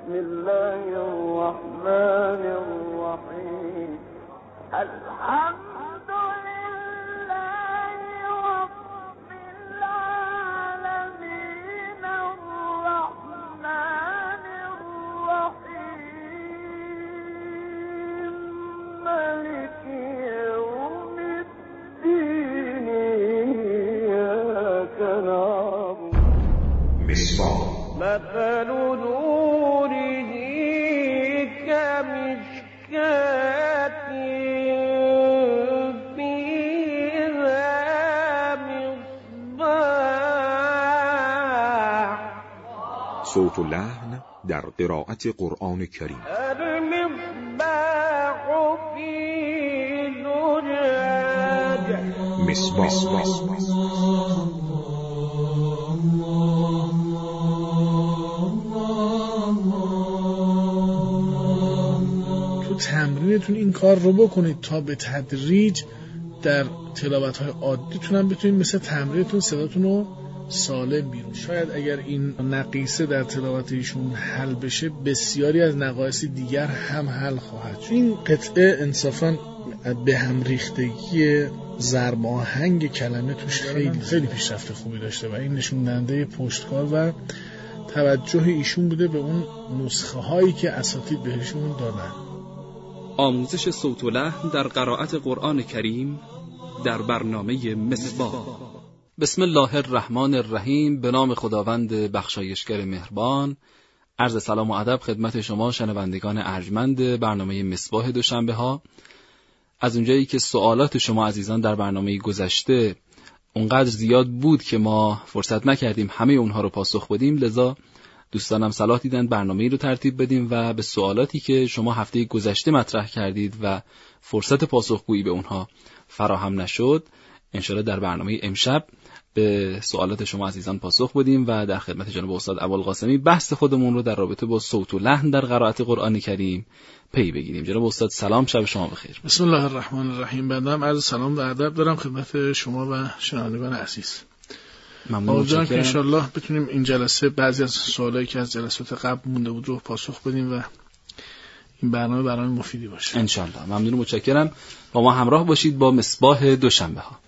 بسم الله الرحمن الرحیم. الحمد لله رب العالمین الرحمن الرحیم مالک یوم الدین ایاک نعبد. مثل نوره كمشكاة فيها مصباح. صوت و لحن در قرائت قرآن کریم. المصباح في زجاج. مصباح. تمرینتون این کار رو بکنید تا به تدریج در تلاوت‌های عادیتون هم بتونید مثل تمرینتون صداتون رو سالم بیرون. شاید اگر این نقیصه در تلاوت ایشون حل بشه بسیاری از نقایص دیگر هم حل خواهد شد. این قطعه انصافاً به هم ریختگی ضرب آهنگ کلمه توش خیلی پیشرفت خوبی داشته و این نشون دهنده پشتکار و توجه ایشون بوده به اون نسخه هایی که اساتید بهشون دادن. آموزش صوت و لحن در قرائت قرآن کریم در برنامه مصباح. بسم الله الرحمن الرحیم. به نام خداوند بخشایشگر مهربان. عرض سلام و ادب خدمت شما شنوندگان ارجمند برنامه مصباح دوشنبه ها. از اونجایی که سوالات شما عزیزان در برنامه گذشته اونقدر زیاد بود که ما فرصت نکردیم همه اونها رو پاسخ بدیم، لذا دوستانم صلاح دیدن برنامه‌ای رو ترتیب بدیم و به سوالاتی که شما هفته گذشته مطرح کردید و فرصت پاسخگویی به اونها فراهم نشد، انشالله در برنامه امشب به سوالات شما عزیزان پاسخ بدیم و در خدمت جناب استاد ابوالقاسمی بحث خودمون رو در رابطه با صوت و لحن در قرائت قرآن کریم پی بگیریم. جناب استاد سلام، شب شما بخیر. بسم الله الرحمن الرحیم. بنده عرض سلام و ادب دارم خدمت شما و شنوندگان عزیز. امیدوارم که انشالله بتونیم این جلسه بعضی از سوالایی که از جلسات قبل مونده بود رو پاسخ بدیم و این برنامه مفیدی باشه انشالله. ممنون و متشکرم. با ما همراه باشید با مصباح دوشنبه ها.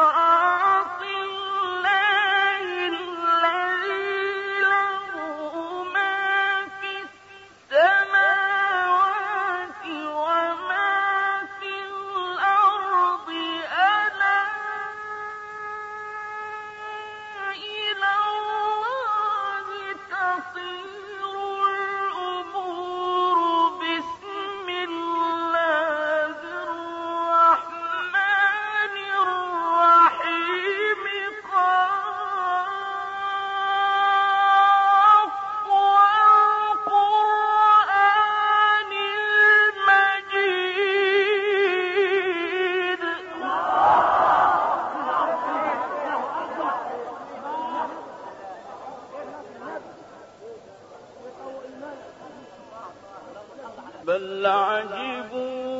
بل عجبوا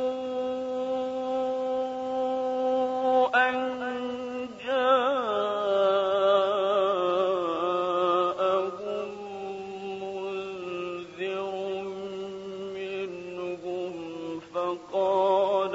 أن جاءهم منذر منهم فقال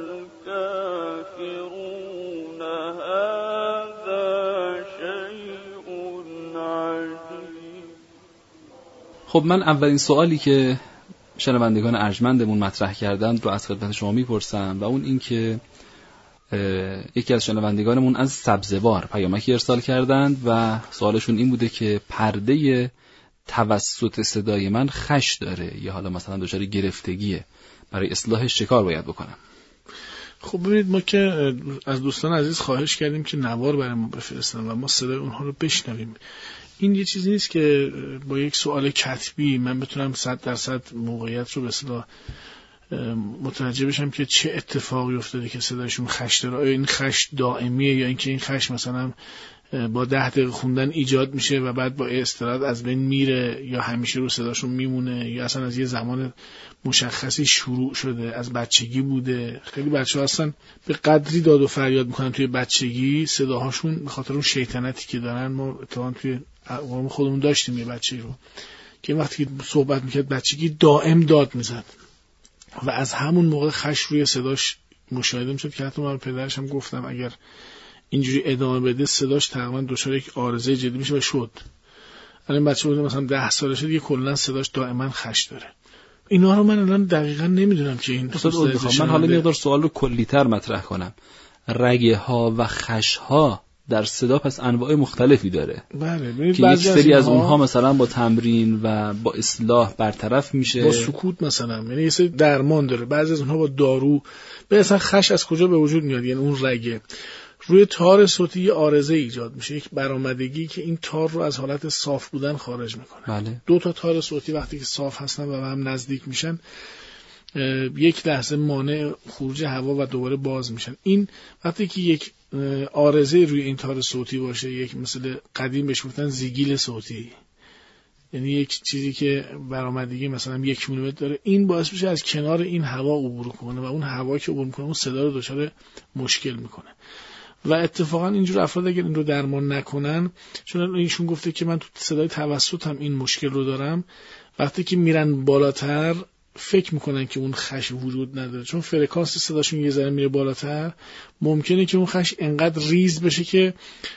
الكافرون هذا شيء عجيب. خب من اولین سوالی که شنوندگان ارجمندمون مطرح کردند رو از خدمت شما میپرسم و اون این که یکی از شنوندگانمون از سبزوار پیامکی ارسال کردند و سوالشون این بوده که پرده توسط صدای من خش داره یا حالا مثلا دچار گرفتگیه، برای اصلاحش چه کار باید بکنم؟ خب ببینید، ما که از دوستان عزیز خواهش کردیم که نوار برای ما بفرستن و ما صدای اونها رو بشنویم. این یه چیزی نیست که با یک سوال کتبی من بتونم 100% موقعیت رو به اصطلاح متوجه بشم که چه اتفاقی افتاده که صدایشون خش داره. آیا این خش دائمیه یا اینکه این خش مثلا با 10 دقیقه خوندن ایجاد میشه و بعد با استراحت از بین میره، یا همیشه رو صداشون میمونه، یا اصلا از یه زمان مشخصی شروع شده، از بچگی بوده. خیلی بچه‌ها اصلا به قدری داد و فریاد میکنن توی بچگی، صداهاشون به خاطر اون شیطنتی که دارن. ما اتفاقا توی قوم خودمون داشتیم یه بچه‌ای رو که وقتی صحبت میکرد بچگی دائم داد میزد و از همون موقع خش روی صداش مشاهده میشد که حتی من پدرش هم گفتم اگر اینجوری ادامه بده صداش تقریبا دچار یک عارضه جدی میشه و شد. الان بچه بوده مثلا 10 سالشه دیگه کلا صداش دائما خش داره. اینا رو من الان دقیقاً نمیدونم که این من حالا مقدار سوال رو کلی‌تر مطرح کنم. رگه ها و خش ها در صدا پس انواع مختلفی داره. بله، که یک سری از اونها مثلا با تمرین و با اصلاح برطرف میشه، با سکوت مثلا، یعنی یه سری درمان داره. بعضی از اونها با دارو. به اصلا خش از کجا به وجود میاد؟ یعنی اون رگه روی تار صوتی یه عارضه ایجاد میشه، یک برآمدگی که این تار رو از حالت صاف بودن خارج میکنه. بله. 2 تا تار صوتی وقتی که صاف هستن و به هم نزدیک میشن یک لحظه مانع خروج هوا و دوباره باز میشن. این وقتی که یک عارضه روی این تار صوتی باشه، یک مثل قدیم بهش گفتن زیگیل صوتی، یعنی یک چیزی که برآمدگی مثلا 1 میلیمتر داره، این باعث میشه از کنار این هوا عبور کنه و اون هوا که عبور میکنه اون صدا رو دچار مشکل میکنه. و اتفاقا اینجور افراد اگر این رو درمان نکنن، چون ایشون گفته که من تو صدای توسط هم این مشکل رو دارم، وقتی که میرن بالاتر فکر میکنن که اون خش وجود نداره، چون فرکانس صداشون یه ذره میره بالاتر، ممکنه که اون خش انقدر ریز بشه که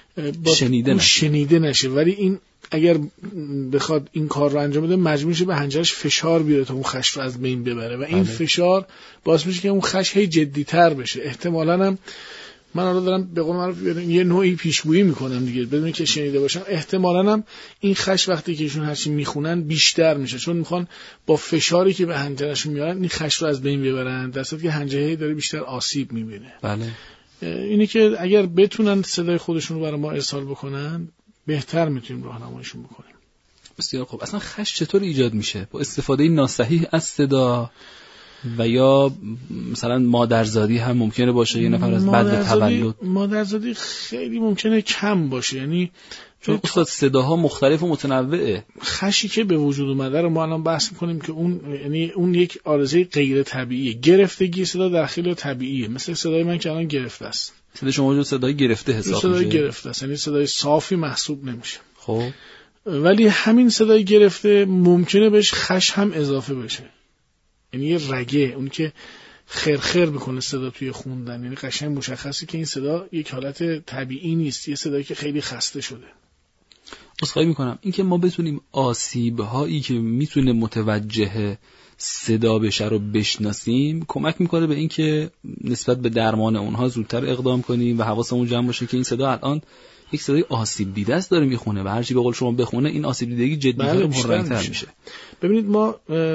شنیده نشه. ولی این اگر بخواد این کار رو انجام بده مجبور میشه به حنجرش فشار بیاره تا اون خش رو از بین ببره و این فشار باعث میشه که اون خش هی جدی‌تر بشه. احتمالاً هم من الان دارم به قول معروف یه نوعی پیشگویی میکنم دیگه بدون که شنیده باشم، احتمالاً هم این خش وقتی که ایشون هرچی میخونن بیشتر میشه، چون میخوان با فشاری که به حنجرشون میارن این خش رو از بین ببرن، در صورتی که حنجره داره بیشتر آسیب میبینه. بله. اینه که اگر بتونن صدای خودشون رو برای ما ارسال بکنن بهتر میتونیم راهنماییشون بکنیم. بسیار خوب. اصلا خش چطور ایجاد میشه؟ با استفاده ناصحیح از صدا و یا مثلا مادرزادی هم ممکنه باشه؟ یه نفر از بعد تولد مادرزادی خیلی ممکنه کم باشه، یعنی چون استاد صداها مختلف و متنوعه. خشی که به وجود اومده رو ما الان بحث می‌کنیم که اون یک عارضه غیر طبیعیه. گرفتگی صدا در خیلی طبیعیه، مثل صدای من که الان گرفته است. صدای شما جو صدای گرفته حساب میشه. صدای گرفته است، یعنی صدای صافی محسوب نمیشه. خب ولی همین صدای گرفته ممکنه بهش خش هم اضافه بشه، یعنی یه رگه، اون که خرخر میکنه صدا توی خوندن، یعنی قشنگ مشخصه که این صدا یک حالت طبیعی نیست، یه صدایی که خیلی خسته شده. عذرخواهی میکنم، این که ما بتونیم آسیب‌هایی که میتونه متوجه صدا بشه رو بشناسیم کمک میکنه به این که نسبت به درمان اونها زودتر اقدام کنیم و حواسمون جمع باشه که این صدا الان یک صدای آسیب دیده است داره میخونه و هرچی به قول شما بخونه این آسیب دیدگی جدی‌تر و پررنگ‌تر میشه. ببینید ما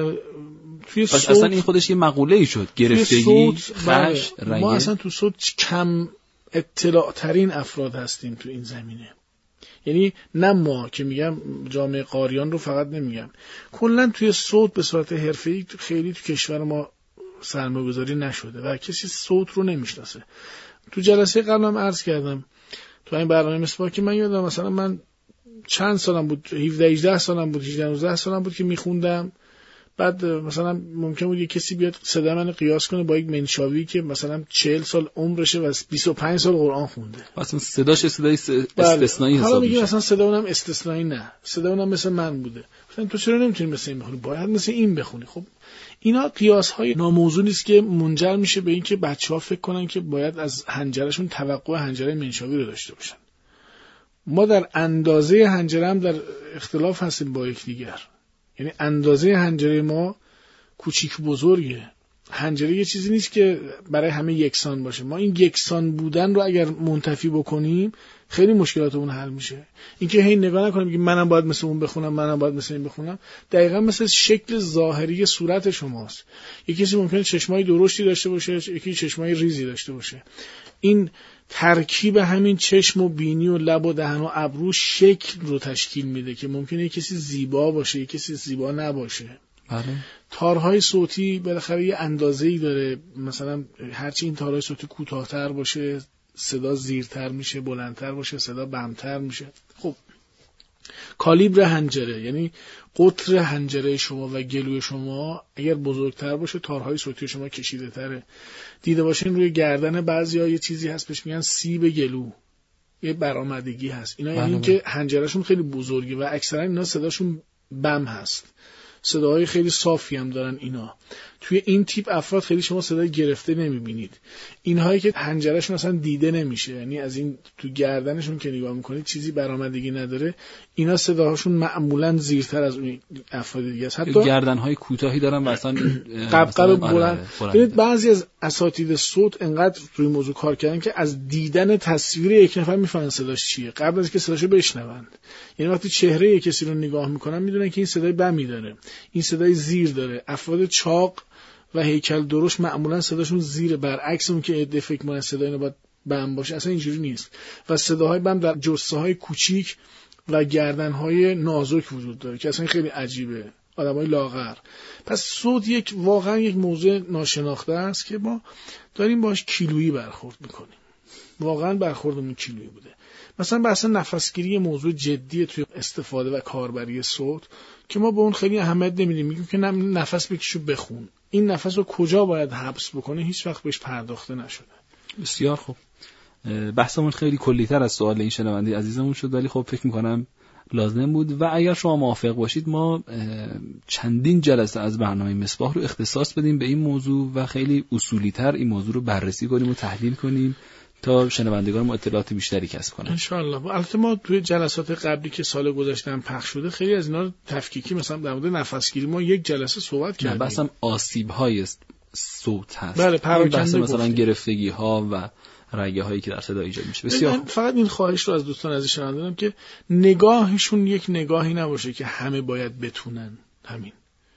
توی صوت اصلا این خودش یه مقوله‌ای شد، گرفتگی، خش، رنگ. ما اصلا تو صوت کم اطلاع ترین افراد هستیم تو این زمینه. یعنی نه ما که میگم جامعه قاریان رو فقط نمیگم، کلا توی صوت به صورت حرفه‌ای خیلی تو کشور ما سرمایه‌گذاری نشده و کسی صوت رو نمیشناسه. تو جلسه قبلم عرض کردم تو این برنامه مسواک که من یادم مثلا من چند سالم بود، 17-18 سالم بود، 18-19 سالم بود که میخوندم، بعد مثلا ممکن بود یه کسی بیاد صدا من قیاس کنه با یک منشاوی که مثلا 40 سال عمرشه و 25 سال قرآن خونده. اصلا صداش صدای استثنایی حساب میشه. حالا میگیم مثلا صدا اونم استثنایی نه، صدا اونم مثل من بوده. مثلا تو چرا نمیتونی مثل این بخونی؟ باید مثل این بخونی. خب اینا قیاس‌های ناموزون است که منجر میشه به اینکه بچه‌ها فکر کنن که باید از حنجرهشون توقع حنجره منشاوی رو داشته باشن. ما در اندازه حنجره هم در اختلاف هستیم با یکدیگر. یعنی اندازه حنجره ما کوچیک بزرگه. حنجره یه چیزی نیست که برای همه یکسان باشه. ما این یکسان بودن رو اگر منتفی بکنیم خیلی مشکلاتمون حل میشه. اینکه هی نگاه نکنیم که منم باید مثل اون بخونم، منم باید مثل این بخونم، دقیقاً مثل شکل ظاهری صورت شماست. یکی کسی ممکنه چشمای درشتی داشته باشه، یکی چشمای ریزی داشته باشه. این ترکیب همین چشم و بینی و لب و دهن و ابرو شکل رو تشکیل میده که ممکنه کسی زیبا باشه، یک کسی زیبا نباشه. بله. تارهای صوتی بالاخره یه اندازه‌ای داره، مثلا هرچی این تارهای صوتی کوتاه‌تر باشه صدا زیرتر میشه، بلندتر باشه صدا بمتر میشه. خب کالیبر حنجره، یعنی قطر حنجره شما و گلوی شما اگر بزرگتر باشه تارهای صوتی شما کشیده تره. دیده باشین روی گردن بعضیا یه چیزی هست بهش میگن سیب گلو، یه برآمدگی هست. اینا یعنی که حنجرهشون خیلی بزرگه و اکثرا اینا صداشون بم هست، صداهای خیلی صافی هم دارن اینا. توی این تیپ افراد خیلی شما صدای گرفته نمیبینید. اینهایی که حنجرهشون اصلا دیده نمیشه، یعنی از این تو گردنشون که نگاه میکنید چیزی برآمدگی نداره، اینا صداهاشون معمولا زیرتر از اون افراد دیگه است. حتی گردنهای کوتاهی دارن و اصلا قبقب بلند. ببینید بعضی از اساتید صوت انقدر روی موضوع کار کردن که از دیدن تصویر یک نفر میفهمن صداش چیه قبل از اینکه صداشو بشنوند. یعنی وقتی چهره یک کسی رو نگاه میکنن میدونن که این صدای بمی داره، این صدای زیر داره. افراد چاق و هیکل درشت معمولا صداشون زیر، برعکس اون که عده فکر می‌کنن صدای اینا باید بم باشه، اصلا اینجوری نیست. و صداهای بم در جثه‌های کوچیک و گردن‌های نازک وجود داره که اصلا خیلی عجیبه، آدمای لاغر. پس صوت واقعا یک موضوع ناشناخته است که ما داریم باهاش کیلویی برخورد می‌کنیم. واقعا برخوردمون کیلویی بوده. مثلا بحث نفسگیری موضوع جدیه توی استفاده و کاربری صوت که ما به اون خیلی اهمیت نمیدیم، میگیم که نفس بکشو بخون. این نفس رو کجا باید حبس بکنه هیچ وقت بهش پرداخته نشده. بسیار خوب. بحثمون خیلی کلی‌تر از سوال این شنونده عزیزمون شد، ولی خب فکر می‌کنم لازم بود و اگر شما موافق باشید ما چندین جلسه از برنامه مصباح رو اختصاص بدیم به این موضوع و خیلی اصولی‌تر این موضوع رو بررسی کنیم و تحلیل کنیم تا شنوندگان ما اطلاعات بیشتری کسب کنن. ان شاء الله. البته ما توی جلسات قبلی که سال گذشته هم پخش شده خیلی از اینا رو تفکیکی، مثلا در مورد نفسگیری ما یک جلسه صحبت کردیم. بحثم آسیب‌های صوت هست. بله، پراکنده مثلا گرفتگی‌ها و رگه‌هایی که در صدا ایجاد میشه. بسیار فقط این خواهش رو از دوستان عزیز شنونده دارم که نگاهشون یک نگاهی نباشه که همه باید بتونن. همین.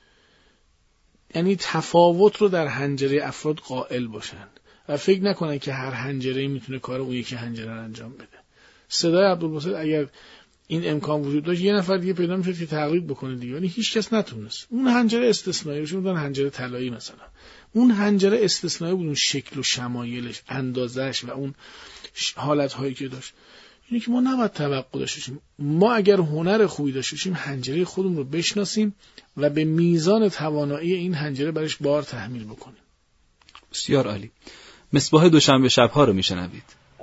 یعنی تفاوت رو در حنجره افراد قائل باشن و فکر نکنن که هر حنجره‌ای میتونه کار اون یکی حنجره رو انجام بده. صدای عبدالباسط اگر این امکان وجود داشت یه نفر دیگه پیدا میشد که تقلید بکنه دیگه، ولی هیچ کس نتونست. اون حنجره استثنایی بشه، اون حنجره طلایی مثلا. اون حنجره استثنایی بود، اون شکل و شمایلش، اندازش و اون حالت‌هایی که داشت. یعنی که ما نباید توقع داشته باشیم. ما اگر هنر خوبی داشته باشیم حنجره خودمون رو بشناسیم و به میزان توانایی این حنجره برش بار تحمیل بکنیم. بسیار عالی. مصباح دوشنبه شب‌ها رو میشنوید.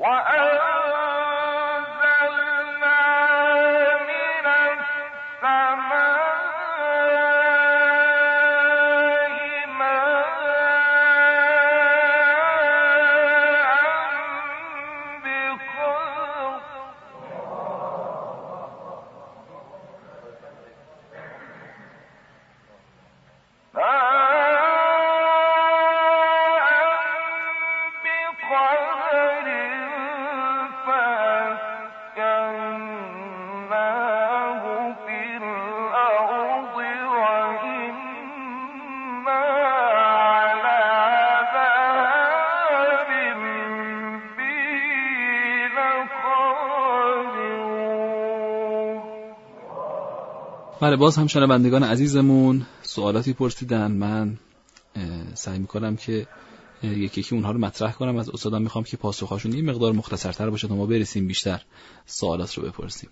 بله، باز هم شنوندگان عزیزمون سوالاتی پرسیدن. من سعی میکنم که یکی یکی اونها رو مطرح کنم. از استادان میخوام که پاسخاشون این مقدار مختصرتر باشه تا ما برسیم بیشتر سوالات رو بپرسیم.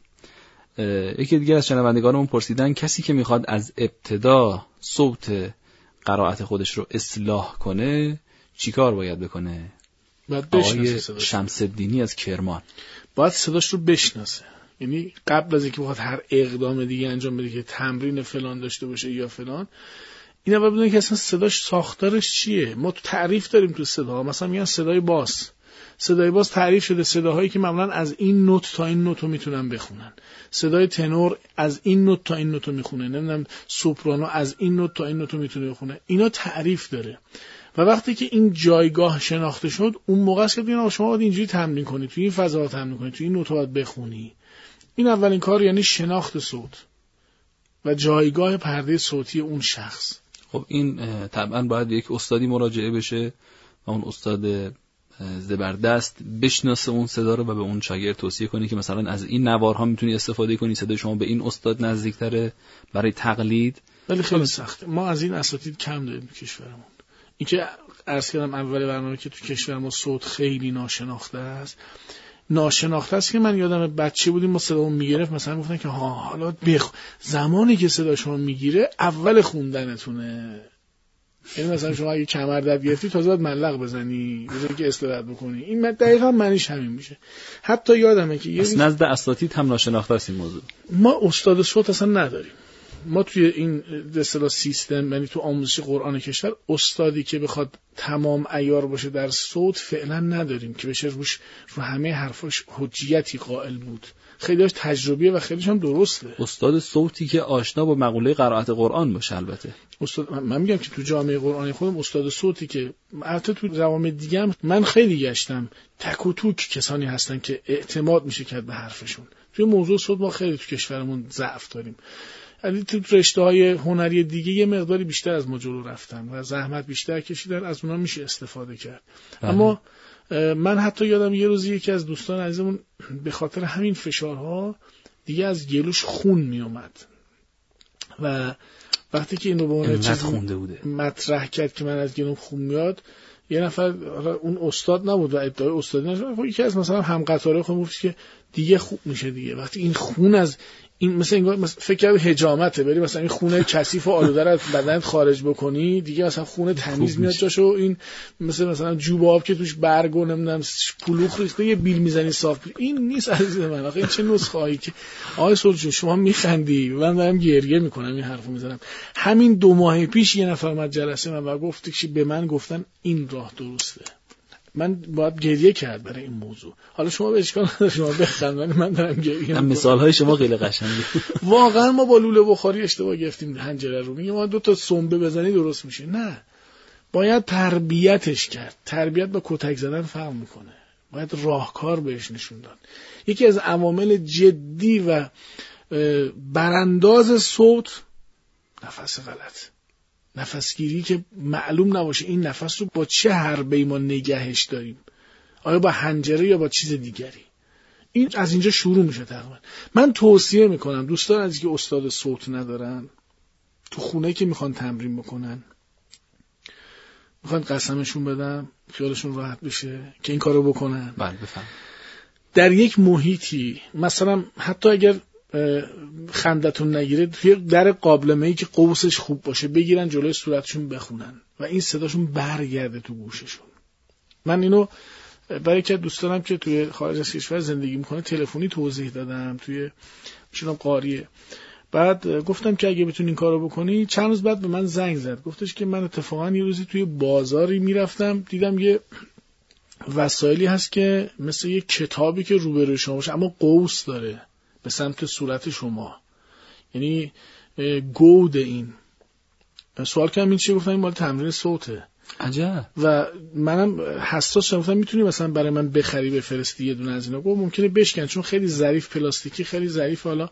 یکی دیگه از شنوندگانمون پرسیدن کسی که میخواد از ابتدا صوت قرائت خودش رو اصلاح کنه چیکار باید بکنه؟ آقای شمس‌الدینی از کرمان. باید صداش رو بشناسه. یعنی قبل از اینکه بخواد هر اقدام دیگه انجام بده که تمرین فلان داشته باشه یا فلان، اینا باید بدونه که اصلا صداش ساختارش چیه. ما تو تعریف داریم تو صدا، مثلا میگن صدای باس. صدای باس تعریف شده صداهایی که معمولا از این نوت تا این نوت رو میتونن بخونن. صدای تنور از این نوت تا این نوت رو میخونه. نمیدونم سوپرانو از این نوت تا این نوت رو میتونه بخونه. اینا تعریف داره. و وقتی که این جایگاه شناخته شد، اون موقع است که ببینید شما باید اینجوری تمرین کنید، تو این فضا تمرین کنید، تو این نوت باید بخونی. این اولین کار، یعنی شناخت صوت و جایگاه پرده صوتی اون شخص. خب این طبعا باید یک استادی مراجعه بشه و اون استاد زبردست بشناسه اون صدا رو و به اون شاگرد توصیه کنه که مثلا از این نوارها میتونی استفاده کنی، صدای شما به این استاد نزدیکتره برای تقلید. ولی خیلی سخته. ما از این اساتید کم داریم تو کشورمون. این که عرض کردم اول برنامه که تو کشور ما صوت خیلی ناشناخته است. ناشناخته است که من یادم بچه بودیم ما صدامون میگرفت مثلا گفتن که حالا زمانی که صدا شما میگیره اول خوندنتونه. یعنی مثلا شما اگه کمر درد گرفتی تازه باید ملق بزنی بذاری که استراحت بکنی. این دقیقاً معنیش همین میشه. حتی یادمه که نزد اساتید هم ناشناخته است این موضوع. ما استاد صوت اصلا نداریم. ما توی این به اصطلاح سیستم، یعنی تو آموزش قرآن کشور، استادی که بخواد تمام عیار باشه در صوت فعلا نداریم که بشه رو همه حرفاش حجیتی قائل بود. خیلیش تجربیه و خیلیش هم درسته. استاد صوتی که آشنا با مقوله قرائت قرآن باشه. البته من میگم که تو جامعه قرآنی خودم استاد صوتی که البته تو جوامع دیگه هم من خیلی گشتم، تک و توک کسانی هستن که اعتماد میشه کرد به حرفشون. توی موضوع صوت ما خیلی تو کشورمون ضعف داریم. یعنی تو رشته‌های هنری دیگه یه مقداری بیشتر از ما جلو رفتن و زحمت بیشتر کشیدن، از اونها میشه استفاده کرد. اما من حتی یادم یه روزی یکی از دوستان عزیزمون به خاطر همین فشارها دیگه از گلوش خون میومد و وقتی که اینو به اون چیز مطرح کرد که من از گلوم خون میاد، یه نفر اون استاد نبود و ادعای استادی نشد، یکی از مثلا همقطاره خودم گفت که دیگه خوب میشه دیگه وقتی این خون از این مثلا فکر کرد حجامته، بری مثلا این خون کثیف و آلوده رو از بدنت خارج بکنی دیگه مثلا خون تمیز میاد جاشو، این مثلا جوب آب که توش برگ و نمیدونم پلوخ ریخته یه بیل میزنی صاف. این نیست عزیز من. آخه این چه نسخه هایی که آقای سلطان شما میخندی من دارم گریه میکنم این حرفو میزنم. همین 2 ماه پیش یه نفر اومد جلسه من و گفت که به من گفتن این راه درسته. من باید گریه کرد برای این موضوع. حالا شما به اشکال نداره شما بخندید، من دارم گریه میکنم. مثال‌های شما خیلی قشنگه. واقعا ما با لوله بخاری اشتباه گرفتیم حنجره رو. میگه ما 2 تا سنبه بزنی درست میشه. نه، باید تربیتش کرد. تربیت با کتک زدن فرق میکنه. باید راهکار بهش نشون داد. یکی از عوامل جدی و برانداز صوت نفس غلط، نفسگیری که معلوم نباشه این نفس رو با چه حربه‌ای ما نگهش داریم، آیا با حنجره یا با چیز دیگری. این از اینجا شروع میشه تقریبا. من توصیه میکنم دوستان از که استاد صوت ندارن تو خونه که میخوان تمرین بکنن، میخوان قسمشون بدم خیالشون راحت بشه که این کارو بکنن. بله بفهم. در یک محیطی مثلا حتی اگر خندتون نگیره توی در قابلمه‌ای که قوسش خوب باشه بگیرن جلوی صورتشون بخونن و این صداشون برگرده تو گوششون. من اینو برای که دوستانم که توی خارج از کشور زندگی میکنه تلفنی توضیح دادم، توی میشونم قاریه. بعد گفتم که اگه بتونی این کارو بکنی. چند روز بعد به من زنگ زد، گفتش که من اتفاقا یه روزی توی بازاری میرفتم دیدم یه وسایلی هست که مثل یه کتابی که روبروی شما باشه اما قوس داره به سمت صورت شما، یعنی گود. این سوال کردم این چیه؟ گفتن این مال تمرین صوته. عجب. و منم حساس شدم، گفتم میتونی مثلا برای من بخری بفرستی یه دونه از اینا؟ گفت ممکنه بشکن چون خیلی ظریف، پلاستیکی خیلی ظریف. حالا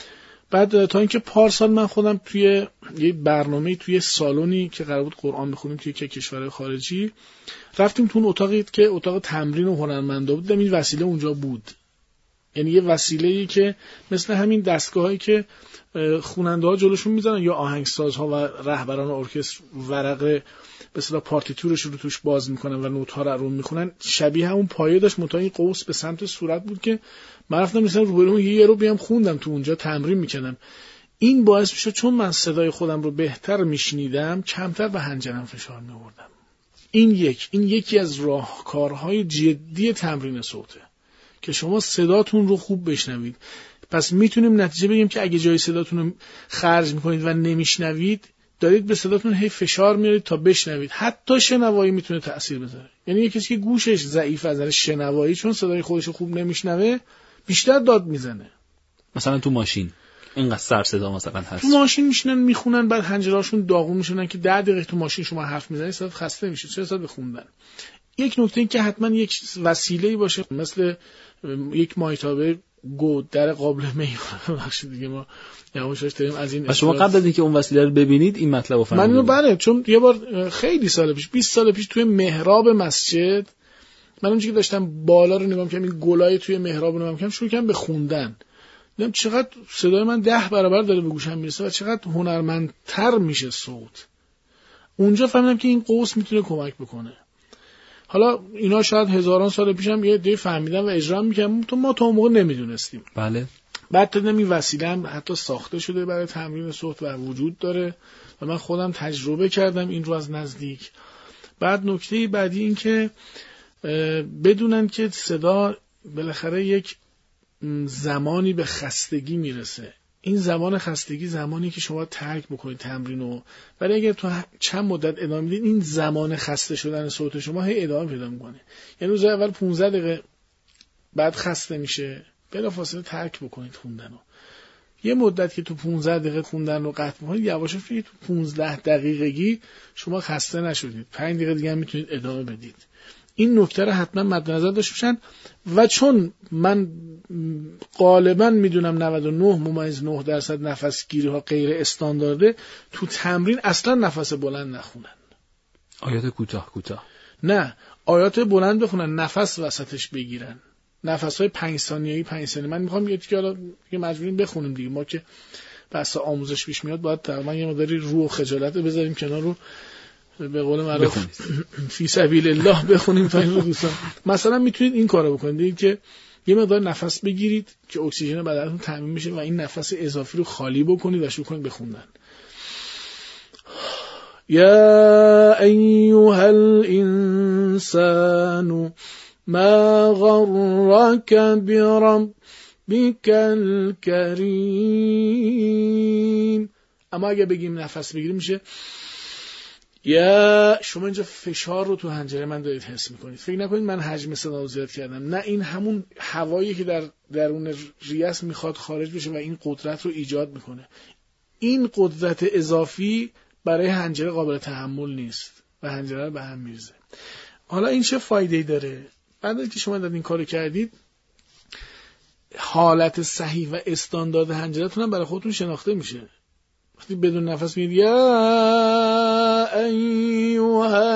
بعد تا اینکه پارسال من خودم توی یه برنامه‌ای توی سالونی که قرار بود قرآن بخونیم توی کشورهای خارجی رفتیم تو اون اتاقی که اتاق تمرین و هنرمندا بود، این وسیله اونجا بود. یعنی یه وسیله‌ای که مثل همین دستگاهایی که خواننده‌ها جلوشون میذارن یا آهنگسازها و رهبران ارکستر ورقه به اصطلاح پارتیتورش رو توش باز میکنن و نوت‌ها رو میخونن، شبیه همون پایه داشت متای قوس به سمت صورت بود که من رفتم مثلا روبروم یه رو بیام خوندم تو اونجا تمرین میکردم. این باعث میشه چون من صدای خودم رو بهتر میشنیدم کمتر به حنجرم فشار میوردم. این یکی از راهکارهای جدی تمرین صوته که شما صداتون رو خوب بشنوید. پس میتونیم نتیجه بگیم که اگه جای صداتون رو خرج میکنید و نمیشنوید دارید به صداتون هی فشار میارید تا بشنوید. حتی شنوایی میتونه تأثیر بذاره. یعنی یه کسی که گوشش ضعیف از نظر شنوایی چون صدای خودش رو خوب نمیشنوه بیشتر داد میزنه. مثلا تو ماشین اینقدر سر صدا مثلا هست، تو ماشین میشینن میخونن بعد حنجرهاشون داغون میشونن که 10 دقیقه تو ماشین شما حرف میزنید صدات خسته میشه. چه صد بخوندن. یک نکته این که حتما یک وسیله‌ای باشه مثل یک مایتابه گود در قابلمه‌ای باشه دیگه. ما یواشاش داریم از این. شما قبل از اینکه اون وسیله رو ببینید این مطلب رو فهمیدید؟ من اینو چون یه بار خیلی سال پیش 20 سال پیش توی محراب مسجد من اونجوری داشتم بالا رو نگاه می‌کردم، این گلای توی محراب رو نگاه می‌کردم، شروع کردم به خوندن. دیدم چقدر صدای من 10 برابر داره به گوشم میرسه و چقدر هنرمندتر میشه صوت. اونجا فهمیدم که این قوس میتونه کمک بکنه. حالا اینا شاید هزاران سال پیشم یه دی فهمیدن و اجرا می‌کردن، تو ما تا اون موقع نمیدونستیم. بله. بعد تا این وسیله هم حتی ساخته شده برای تمرین صوت و وجود داره و من خودم تجربه کردم این رو از نزدیک. بعد نکته بعدی این که بدونن که صدا بالاخره یک زمانی به خستگی میرسه. این زمان خستگی زمانی که شما ترک بکنید تمرینو، ولی اگر تو چند مدت ادامه میدید این زمان خسته شدن صوت شما هی ادامه پیدا میکنه. یعنی روز اول 15 دقیقه بعد خسته میشه، بلافاصله ترک بکنید خوندنو. یه مدت که تو 15 دقیقه خوندن رو قطع بکنید، یواش یواش تو 15 دقیقگی شما خسته نشدید. 5 دقیقه دیگه هم میتونید ادامه بدید. این نکته رو حتما مد نظر داشته باشن. و چون من غالبا میدونم 99.9% نفسگیری ها غیر استاندارده، تو تمرین اصلا نفس بلند نخونن. آیات کوتاه نه، آیات بلند بخونن، نفس وسطش بگیرن. نفس‌های 5 ثانیه‌ای 5 ثانیه. من میخوام که حالا مجبوریم بخونیم دیگه، ما که بحث آموزش پیش میاد باید تقریبا یه مقداری رو و خجالت رو بذاریم کنار، رو به قول معروف فی سبیل الله بخونیم تا این رو دوستان. مثلا میتونید این کارو بکنید که یه مقدار نفس بگیرید که اکسیژن بدنتون تامین میشه و این نفس اضافی رو خالی بکنید و شروع کنید بخوندن. یا ایها الانسان ما غرك بربك الكريم. اما اگه بگیم نفس بگیریم میشه یا. شما اینجا فشار رو تو حنجره من دارید حس میکنید. فکر نکنید من حجم صدا رو زیاد کردم، نه، این همون هوایی که در درون ریه است میخواد خارج بشه و این قدرت رو ایجاد میکنه. این قدرت اضافی برای حنجره قابل تحمل نیست و حنجره رو به هم میریزه. حالا این چه فایده‌ای داره؟ بعد از که شما این کارو کردید، حالت صحیح و استاندارد حنجره‌تون هم برای خودتون شناخته میشه. وقتی بدون نفس میگید یا ایها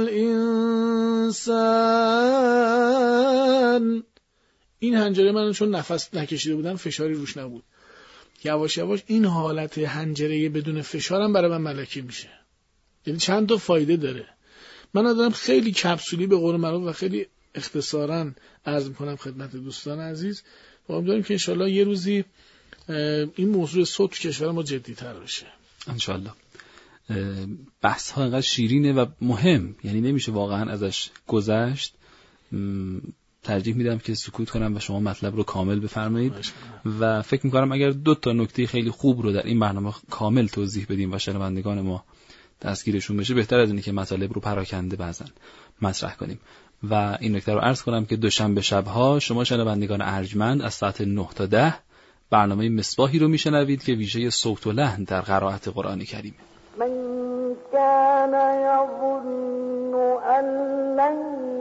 الانسان، این حنجره من چون نفس نکشیده بودم فشاری روش نبود، یواش یواش این حالت حنجره بدون فشار هم برای من ملکی میشه. یعنی چند تا فایده داره. من دارم خیلی کپسولی به قول معروف و خیلی اختصاراً عرض میکنم خدمت دوستان عزیز و امیدوارم که انشالله یه روزی این موضوع صوت تو کشور ما جدی‌تر بشه انشالله. بحث ها اینقدر شیرینه و مهم، یعنی نمیشه واقعا ازش گذشت. ترجیح میدم که سکوت کنم و شما مطلب رو کامل بفرمایید و فکر میکنم اگر 2 تا نکته خیلی خوب رو در این برنامه کامل توضیح بدیم و شنوندگان ما دستگیرشون بشه، بهتر از اینه که مطالب رو پراکنده بعضن مطرح کنیم. و این نکته رو عرض کنم که دوشنبه شب‌ها شما شنوندگان ارجمند از ساعت 9 تا 10 برنامه مصباحی رو میشنوید که ویژه صوت و لحن در قرائت قرآن کریم. من كان يظن أن لن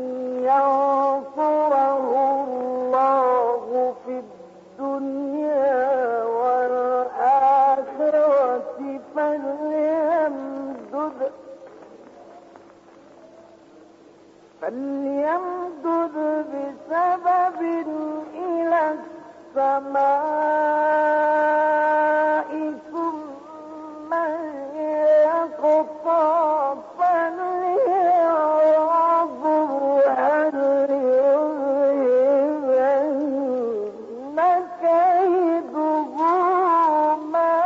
ينصره الله في الدنيا والآخرة فليمدد بسبب إلى السماء ثم يقطع فلينظر هل يذهبن كيده ما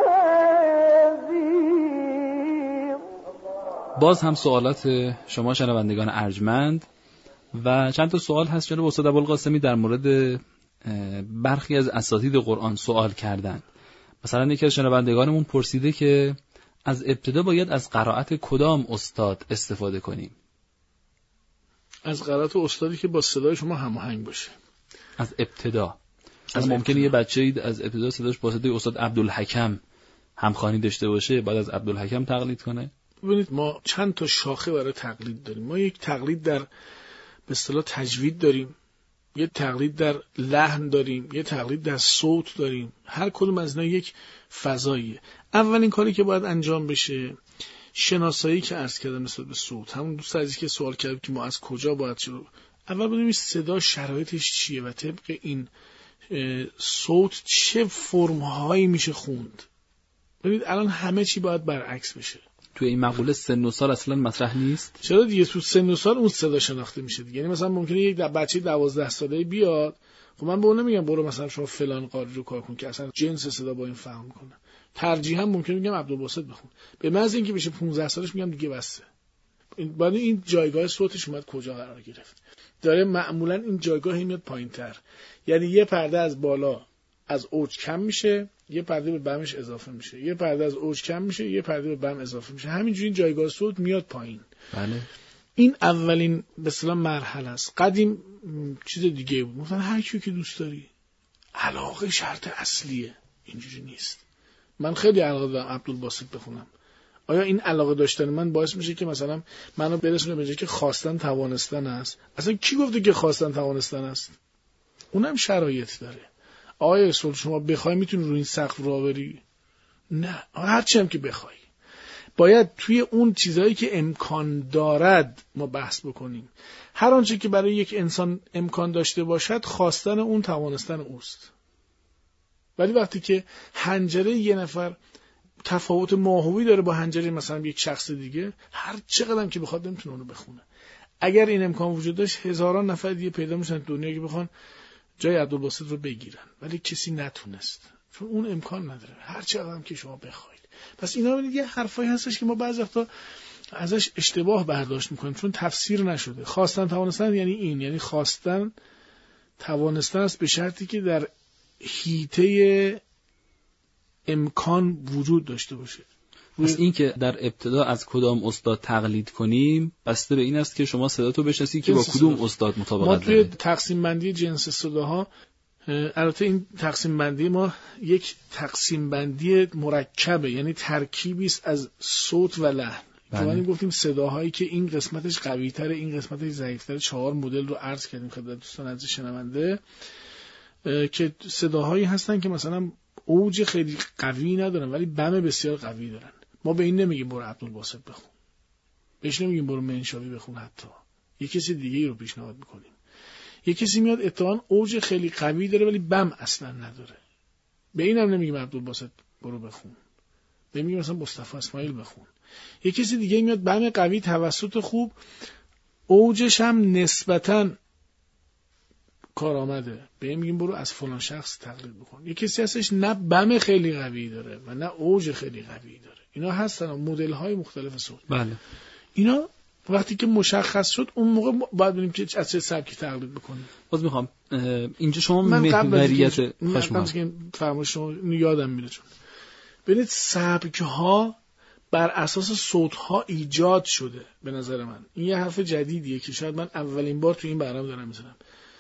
يزيغ. باز هم سوالات شما شنوندگان ارجمند و چند تا سوال هست جناب استاد ابوالقاسمی در مورد برخی از اساتید قرآن سوال کردن. مثلا یکی از شنوندگانمون پرسیده که از ابتدا باید از قرائت کدام استاد استفاده کنیم؟ از قرائت استادی که با صدای شما هماهنگ باشه. از ابتدا. از ممکنه یه بچه‌ای از ابتدا صداش با صدای استاد عبدالحکم همخوانی داشته باشه، بعد از عبدالحکم تقلید کنه. ببینید ما چند تا شاخه برای تقلید داریم. ما یک تقلید در به اصطلاح تجوید داریم، یه تقلید در لحن داریم، یه تقلید در صوت داریم. هر کدوم از اینا یک فضاییه. اولین کاری که باید انجام بشه شناسایی که عرض کردم نسبت به صوت. همون دوست عزیزی که سوال کرد که ما از کجا باید شروع، اول ببینیم صدا شرایطش چیه و طبق این صوت چه فرم‌هایی میشه خوند. ببینید الان همه چی باید برعکس بشه. تو این مقوله سن و سال اصلا مطرح نیست. چرا دیگه؟ تو سن و سال اون صدا شناخته میشه دیگه. یعنی مثلا ممکنه یک بچه 12 ساله‌ای بیاد، خب من به اون نمیگم برو مثلا شما فلان قاری رو کار کن که اصلا جنس صدا با این فهم کنه. ترجیحاً ممکنه میگم عبدالباسط بخون. به محض اینکه بشه 15 سالش میگم دیگه بسه. بعد این جایگاه صوتش اومد کجا قرار گرفت. داره معمولاً این جایگاه میاد پایین‌تر. یعنی یه پرده از بالا از اوج کم میشه، یه پرده به بمش اضافه میشه، یه پرده از اوج کم میشه، یه پرده به بم اضافه میشه، همینجوری جایگاه صوت میاد پایین. بله. این اولین به اصطلاح مرحله است. قدیم چیز دیگه بود، مثلا هر کیو که دوست داری. علاقه شرط اصلیه. اینجوری نیست. من خیلی علاقه دارم عبدالباسط بخونم. آیا این علاقه داشتن من باعث میشه که مثلا منو برسونه به جایی که خواستن توانستن است؟ اصلا کی گفته که خواستن توانستن است؟ اونم شرایط داره. آیا اصول شما بخوای میتونی روی این سقف راه بری؟ نه، هرچی هم که بخوای. باید توی اون چیزایی که امکان دارد ما بحث بکنیم. هر آنچه که برای یک انسان امکان داشته باشد خواستن اون توانستن اوست. ولی وقتی که حنجره یه نفر تفاوت ماهوی داره با حنجره مثلا یک شخص دیگه، هر چقدر که بخواد نمیتونه اونو بخونه. اگر این امکان وجود داشت هزاران نفر دیگه پیدا میشن دنیا که بخوان جای عبدالباسط رو بگیرن، ولی کسی نتونست چون اون امکان نداره، هر چقدر که شما بخواید. پس اینا یه حرفایی هستش که ما بعضی وقتا ازش اشتباه برداشت میکنیم چون تفسیر نشده. خواستن توانستن یعنی این، یعنی خواستن توانستن است به شرطی که در حیطه امکان وجود داشته باشه. پس این که در ابتدا از کدام استاد تقلید کنیم بسته به این است که شما صداتو بشناسی که با کدوم استاد مطابقت داره. ما توی تقسیم بندی جنس صداها، البته این تقسیم بندی ما یک تقسیم بندی مرکبه، یعنی ترکیبی است از صوت و لحن. ما گفتیم صداهایی که این قسمتش قوی‌تره، این قسمتش ضعیف‌تره، 4 مدل رو عرض کردیم خدمت دوستان عزیز شنونده که صداهایی هستن که مثلا اوج خیلی قوی ندارن ولی بم بسیار قوی دارن. ما به این نمیگیم برو عبدالباسط بخون، بهش نمیگیم برو منشاوی بخون، حتی یه کسی دیگه رو پیشنهاد میکنیم. یه کسی میاد اتفاقاً اوج خیلی قوی داره ولی بم اصلا نداره، به این هم نمیگیم عبدالباسط برو بخون، به میگیم مثلا مصطفی اسماعیل بخون. یه کسی دیگه میاد بم قوی توسط خوب، اوجش هم نسبتاً کارآمده، به این میگیم برو از فلان شخص تقلید بکن. یه کسی هستش نه بم خیلی قوی داره و نه اوج خیلی قوی داره. اینا هستن مدل های مختلف صوت. بله. اینا وقتی که مشخص شد اون موقع باید ببینیم که از چه سبکی تقلید بکنیم. باز میخوام اینجا شما محوریت فرمایش شما یادم میره، چون ببینید سبک ها بر اساس صوت ها ایجاد شده. به نظر من این یه حرف جدیدیه که شاید من اولین بار تو این برنامه دارم میزنم.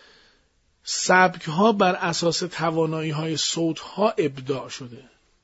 سبک ها بر اساس توانایی های صوت ها ابداع شده.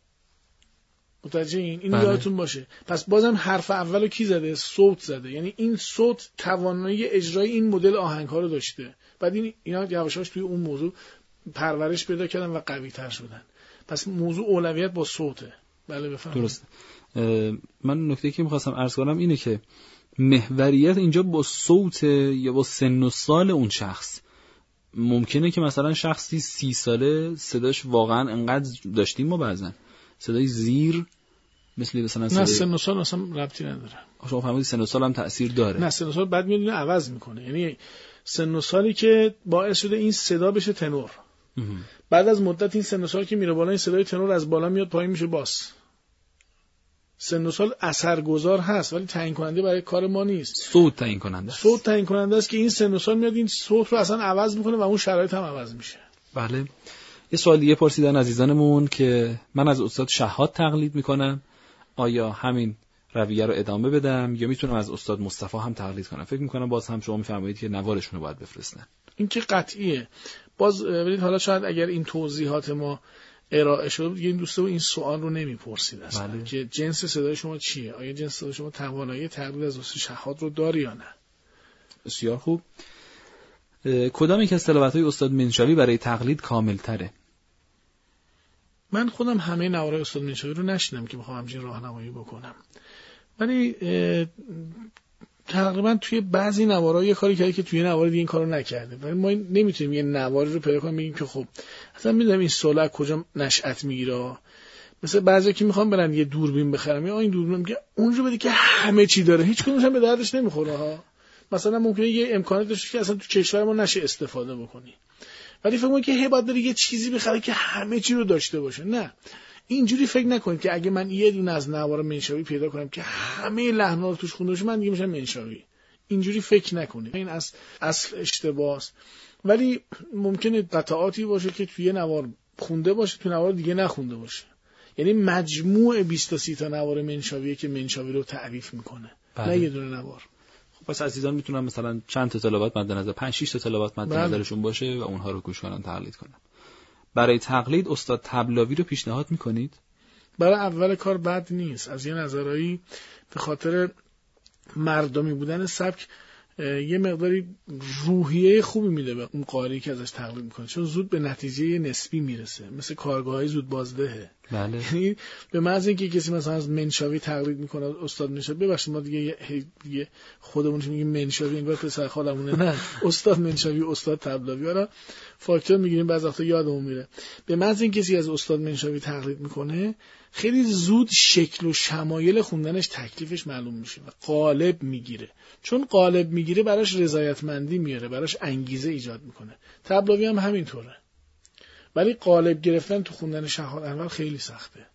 متوجه این یادتون باشه. پس بازم حرف اولو کی زده؟ صوت زده. یعنی این صوت توانایی اجرای این مدل آهنگ ها رو داشته، بعد اینا یواشاش توی اون موضوع پرورش پیدا کردن و قوی تر شدن. پس موضوع اولویت با صوته. بله بفرمایید. درسته. من نکته که می‌خواستم عرض کنم اینه که محوریت اینجا با صوت یا با سن و سال اون شخص. ممکنه که مثلا شخصی 30 ساله صداش واقعا انقدر داشتیم ما بعضن صدای زیر مثلا نه سن و سال اصلا ربطی نداره. شما فهمیدید سن و سال هم تأثیر داره؟ نه سن و سال بعد میاد عوض میکنه. یعنی سن و سالی که باعث شده این صدا بشه تنور، بعد از مدت این سن و سال که میره بالا این صدای تنور از بالا میاد پایین میشه باس. سن و سال اثرگذار هست ولی تعیین کننده برای کار ما نیست. صوت تعیین کننده است. صوت تعیین کننده است که این سن و سال میاد این صوت رو اصلا عوض میکنه و اون شرایط هم عوض میشه. بله. یه سوال دیگه پرسیدن عزیزانمون که من از استاد شهاد تقلید میکنم، آیا همین رویه رو ادامه بدم یا میتونم از استاد مصطفی هم تقلید کنم؟ فکر میکنم باز هم شما میفرمایید که نوارشون رو باید بفرستن. این که قطعیه. باز ببینید حالا شاید اگر این توضیحات ما ارائه شد این دوستو این سوال رو نمیپرسید اصلا. بله. که جنس صدای شما چیه؟ آیا جنس صدای شما توانایی تقلید از استاد شهاد رو داری یا نه؟ بسیار خوب. کدام یک از تلاوت‌های استاد منشاوی برای تقلید کامل تره؟ من خودم همه نوارای استاد منشاوی رو نشنیدم که بخوام همچین راهنمایی بکنم، ولی تقریبا توی بعضی نوارا یه کاری کرده که توی نوار دیگه این کارو نکرده. ولی ما نمیتونیم یه نواری رو پیدا کنیم بگیم که خب اصلا میدونم این سولا کجا نشأت میگیره. مثلا بعضیا که میخوام برن یه دوربین بخرم یا این دوربین میگه اونجا بده که همه چی داره، هیچ کدومش هم به دردش نمیخوره ها. مثلا ممکنه یه امکاناتی داشته که اصلا تو کشور ما نشه استفاده بکنی، ولی فکر می‌کنی که هبات داره یه چیزی بخره که همه چی رو داشته باشه. نه، اینجوری فکر نکنید که اگه من یه دونه از نوار منشاوی پیدا کنم که همه لحن‌ها رو توش خونده باشه من دیگه میشم منشاوی. اینجوری فکر نکنید، این اصل اشتباهه. ولی ممکنه قطعاتی باشه که توی نوار خونده باشه، تو نوار دیگه نخونده باشه. یعنی مجموع 20 تا 30 تا نوار منشاویه که منشاوی رو تعریف میکنه، نه یه دونه نوار. خب پس عزیزان میتونن مثلا چند تا تلاوت مد نظر 5 6 تا تلاوت مد نظرشون باشه و اونها رو گوش کنن، تقلید کنن. برای تقلید استاد طبلاوی رو پیشنهاد میکنید؟ برای اول کار بد نیست، از یه نظرایی به خاطر مردمی بودن سبک یه مقداری روحیه خوبی میده به اون قاری که ازش تقلید میکنه، چون زود به نتیجه نسبی میرسه، مثل کارگاه‌های زود بازدهه. بله. یعنی به محض اینکه کسی مثلا از منشاوی تقلید میکنه، استاد منشاوی، ببخشید ما دیگه خودمون میگیم منشاوی انگار پسر خالمونه، نه، استاد منشاوی، استاد طبلاوی، آره فاکتور میگیریم بعضی وقتا یادمون میره. به محض اینکه کسی از استاد منشاوی تقلید میکنه، خیلی زود شکل و شمایل خوندنش تکلیفش معلوم میشه و قالب میگیره. چون قالب میگیره براش رضایتمندی میاره، براش انگیزه ایجاد میکنه. طبلاوی هم همینطوره. ولی قالب گرفتن تو خوندن شهاد انور خیلی سخته.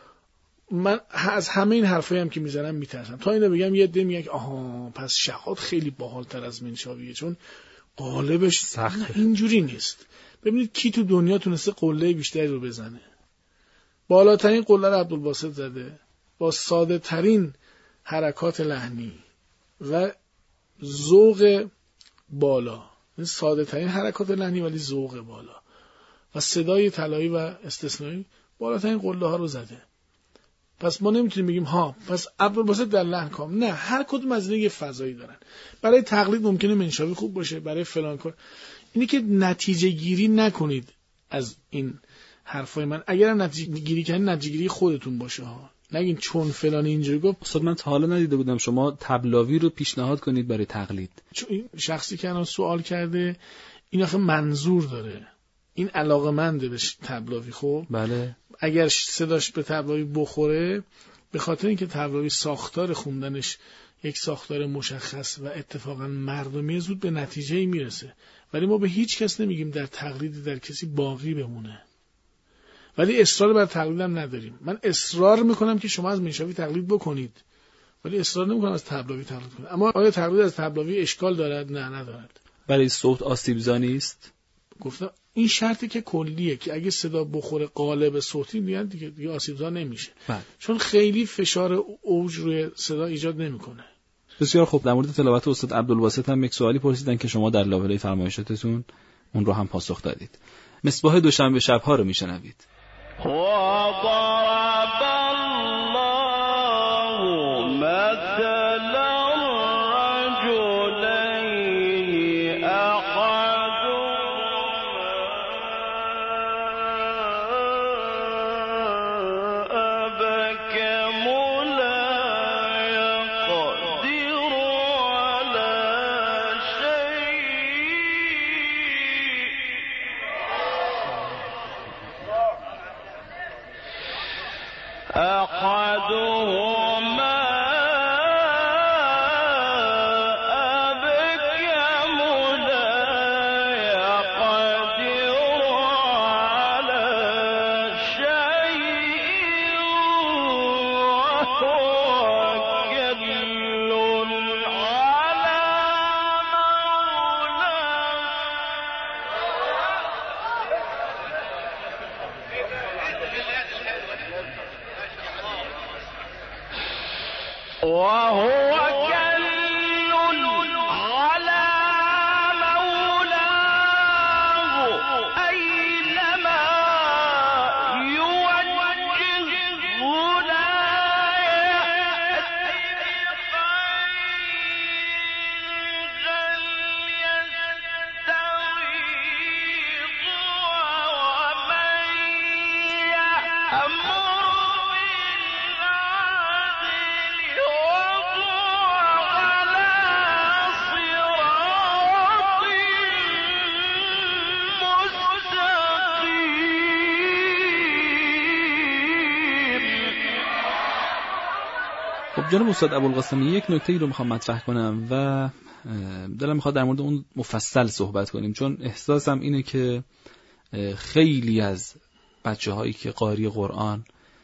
من از همه این حرفایی هم که میزنم میترسم تا اینو بگم یه عده میگن آها پس شهاد خیلی باحال‌تر از منشاویه چون قالبش سخته. اینجوری نیست. ببینید کی تو دنیا تونسته قله بیشتری رو بزنه. بالاترین قله رو عبدالباسط زده با ساده ترین حرکات لحنی و ذوق بالا. ساده ترین حرکات لحنی ولی ذوق بالا و صدای طلایی و استثنایی بالاترین قله ها رو زده. پس ما نمیتونیم بگیم ها پس عبدالباسط در لحن کام. نه، هر کدوم از اینا یه فضایی دارن. برای تقلید ممکنه منشاوی خوب باشه، برای فلان کار. اینی که نتیجه گیری نکنید از این حرفای من. اگرم نتیجه گیری کنید نتیجه گیری خودتون باشه ها. نگین چون فلان اینجوری گفت. استاد من تا حالا ندیده بودم شما طبلاوی رو پیشنهاد کنید برای تقلید. چون این شخصی که الان سوال کرده این آخه منظور داره. این علاقه‌منده به طبلاوی. خب بله. اگر صداش به طبلاوی بخوره به خاطر اینکه طبلاوی ساختار خوندنش یک ساختار مشخص و اتفاقا مردمی زود به نتیجه‌ای میرسه. ولی ما به هیچ کس نمیگیم در تقلید در کسی باقی بمونه. ولی اصرار بر تقلید هم نداریم. من اصرار میکنم که شما از منشاوی تقلید بکنید. ولی اصرار نمیکنم از طبلاوی تقلید کنید. اما آیا تقلید از طبلاوی اشکال دارد؟ نه، ندارد. برای صوت آسیب‌زا نیست؟ گفتم این شرطی که کلیه که اگه صدا بخوره قالب صوتی میاد دیگه آسیب‌زا نمیشه. چون خیلی فشار اوج روی صدا ایجاد نمیکنه. بسیار خوب. در مورد تلاوت استاد عبدالباسط هم یک سوالی پرسیدن که شما در لابلای فرمایشاتتون اون رو هم پاسخ دادید. مصباح دوشنبه شب‌ها رو میشنوید. جناب استاد ابوالقاسمی یک نکته ای رو میخوام مطرح کنم و دلم میخواد در مورد اون مفصل صحبت کنیم، چون احساسم اینه که خیلی از بچه‌هایی که قاری قرآن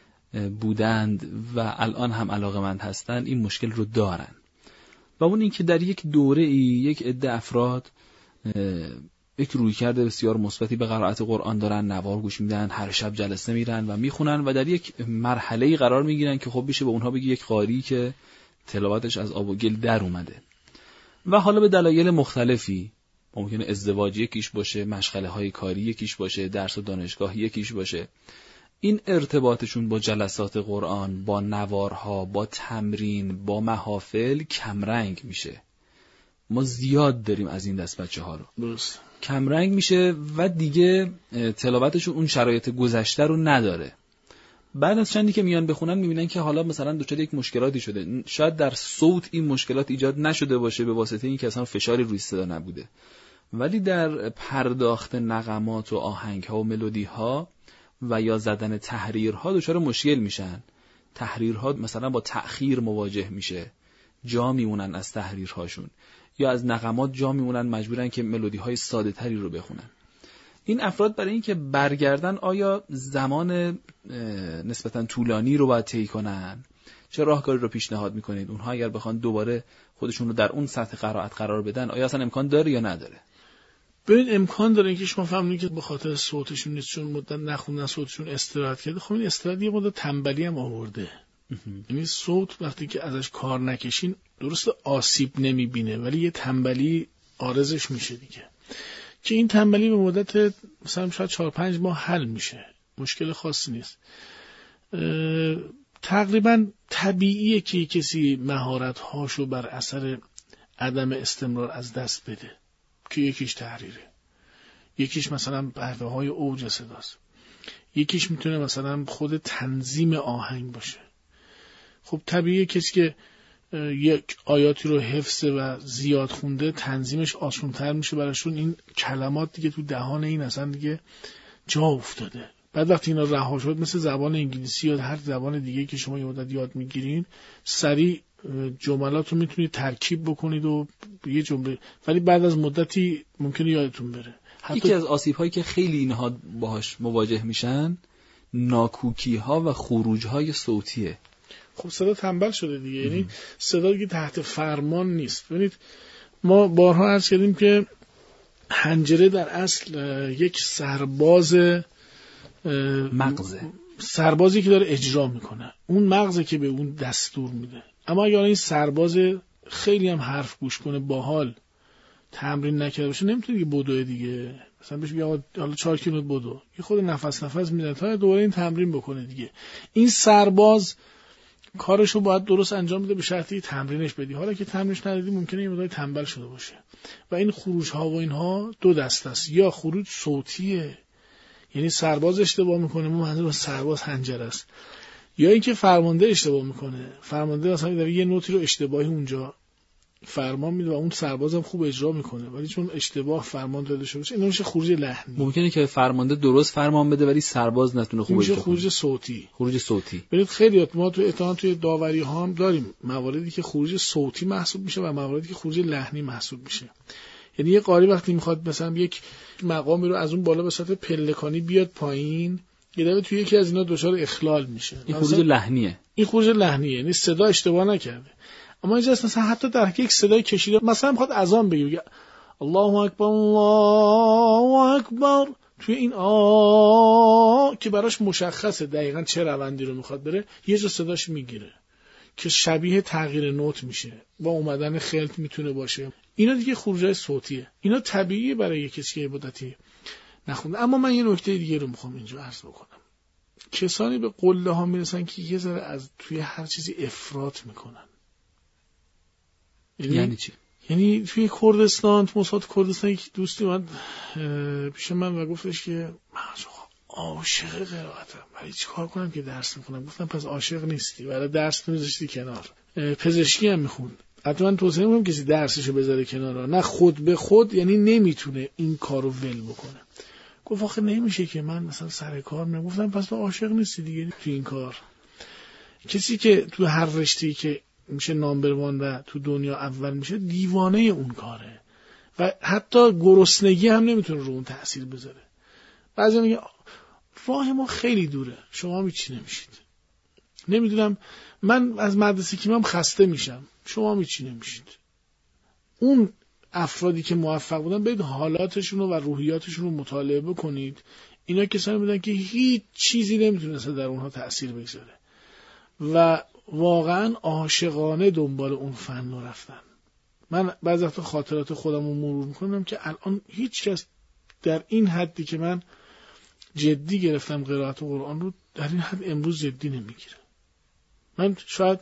بودند و الان هم علاقه‌مند هستند این مشکل رو دارن و اون این که در یک دوره ای یک عده افراد یک رویکرد بسیار مثبتی به قرائت قرآن دارن، نوار گوش میدن، هر شب جلسه میرن و میخونن و در یک مرحله‌ای قرار میگیرن که خب میشه به اونها بگی یک قاری که تلاوتش از آب و گل در اومده. و حالا به دلایل مختلفی، ممکنه ازدواج یکیش باشه، مشغله‌های کاری یکیش باشه، درس و دانشگاه یکیش باشه، این ارتباطشون با جلسات قرآن، با نوارها، با تمرین، با محافل کمرنگ میشه. ما زیاد داریم از این دست بچه‌ها رو. درست. کمرنگ میشه و دیگه تلاوتشون اون شرایط گذشته رو نداره. بعد از چندی که میان بخونن میبینن که حالا مثلا دچار یک مشکلاتی شده. شاید در صوت این مشکلات ایجاد نشده باشه به واسطه اینکه اصلا فشاری روی صدا نبوده، ولی در پرداخت نغمات و آهنگ‌ها و ملودی‌ها و یا زدن تحریرها دچار مشکل میشن. تحریرها مثلا با تأخیر مواجه میشه، جا میمونن از تحریرهاشون، یا از نغمات جا میمونن، مجبورن که ملودی‌های ساده‌تری رو بخونن. این افراد برای اینکه برگردن آیا زمان نسبتاً طولانی رو باید طی کنن؟ چه راهکاری رو پیشنهاد میکنید؟ اونها اگر بخوان دوباره خودشون رو در اون سطح قرائت قرار بدن، آیا اصلا امکان داره یا نداره؟ ببین امکان داره که شما فهمونید که به خاطر صوتشون نیست، چون مدت نخوندن صوتشون استراحت کرده. خب این استراحت یه مدت تنبلی هم آورده. یعنی صوت وقتی که ازش کار نکشین درست آسیب نمیبینه، ولی یه تنبلی عارضش میشه دیگه، که این تنبلی به مدت مثلا شاید 4-5 ماه حل میشه، مشکل خاصی نیست. تقریبا طبیعیه که کسی مهارت‌هاشو بر اثر عدم استمرار از دست بده، که یکیش تحریره، یکیش مثلا بهره‌های اوج صداست، یکیش میتونه مثلا خود تنظیم آهنگ باشه. خب طبیعیه کسی که یک آیاتی رو حفظه و زیاد خونده تنظیمش آسان‌تر میشه براشون، این کلمات دیگه تو دهان این اصلا دیگه جا افتاده. بعد وقتی اینا رها شد، مثل زبان انگلیسی یا هر زبان دیگه که شما یه مدت یاد میگیرین، سریع جملات رو میتونید ترکیب بکنید و یه جمله، ولی بعد از مدتی ممکنه یادتون بره. یکی از آسیب‌هایی که خیلی اینها باهاش مواجه میشن ناکوکی‌ها و خروج‌های صوتیه. خب صدا تنبل شده دیگه، یعنی صدا دیگه تحت فرمان نیست. ببینید ما بارها عرض کردیم که حنجره در اصل یک مغزه، سربازی که داره اجرا میکنه، اون مغزه که به اون دستور میده. اما اگر این سرباز خیلی هم حرف گوش کنه، باحال تمرین نکرده باشه، نمیتونه دیگه بدوه دیگه. مثلا بهش بگم حالا 4 کیلومتر بدو، یه خود نفس میده تا دوباره این تمرین بکنه دیگه. این سرباز کارشو باید درست انجام بده، به شرطی تمرینش بدی. حالا که تمرینش ندادی ممکنه یه مقدار تنبل شده باشه. و این خروج ها و اینها دو دسته است، یا خروج صوتیه، یعنی سرباز اشتباه میکنه، ما منظور سرباز حنجره است، یا اینکه فرمانده اشتباه میکنه، فرمانده مثلا داره یه نوتی رو اشتباهی اونجا فرمان میده و اون سربازم خوب اجرا میکنه، ولی چون اشتباه فرمان داده شده باشه، این میشه خروج لحنی. ممکنه که فرمانده درست فرمان بده ولی سرباز نتونه خوب اجرا کنه. خروج صوتی. ببینید خیلی ما توی داوری ها هم داریم مواردی که خروج صوتی محسوب میشه و مواردی که خروج لحنی محسوب میشه. یعنی یه قاری وقتی میخواد مثلا یک مقامی رو از اون بالا به صورت پلکانی بیاد پایین، یه دفعه توی یکی از اینا دچار اخلال میشه. این خروج لحنیه. یعنی صدا اشتباه نکرده. اما اینجاست مثلا حتی در یک صدای کشیده، مثلا میخواد اذان بگه الله اکبر الله اکبر، توی این که براش مشخصه دقیقاً چه روندی رو میخواد بره، یه جا صداش میگیره که شبیه تغییر نوت میشه، با اومدن خلط میتونه باشه. اینا دیگه خروجای صوتیه، اینا طبیعیه برای کسی که عبادتی نخونده. اما من یه نکته دیگه رو میخوام اینجا عرض بکنم. کسانی به قله ها میرسن که یه ذره از توی هر چیزی افراط میکنن. یعنی چی؟ یعنی توی کردستان، تو موساد کردستان، یک دوستی اومد پیش من و گفتش که من عاشق قرائتم، ولی چی کار کنم که درس میخونم؟ گفتم پس عاشق نیستی، برای درس میذاشتی کنار. پزشکی هم میخوند. حتما توصیه میکنم کسی درسشو بذاره کنار، نه خود به خود، یعنی نمیتونه این کارو ول بکنه. گفت آخه نمیشه که من مثلا سر کار میام. گفتم پس تو عاشق نیستی دیگه تو این کار. کسی که تو هر رشته‌ای که میشه نامبر وان و تو دنیا اول میشه، دیوانه اون کاره و حتی گرسنگی هم نمیتونه رو اون تأثیر بذاره. بعضی میگه راه ما خیلی دوره، شما هیچی نمیشید. نمیدونم، من از مدرسه که میام خسته میشم، شما هیچی نمیشید. اون افرادی که موفق بودن برید حالاتشون و روحیاتشون رو مطالعه بکنید. اینا کسانی بودن که هیچ چیزی نمیتونسته در اونها تأثیر بگذاره و واقعا عاشقانه دنبال اون فن رو رفتن. من بعضی وقتا خاطرات خودم رو مرور میکنم که الان هیچ کس در این حدی که من جدی گرفتم قرائت قرآن رو در این حد امروز جدی نمیگیره. من شاید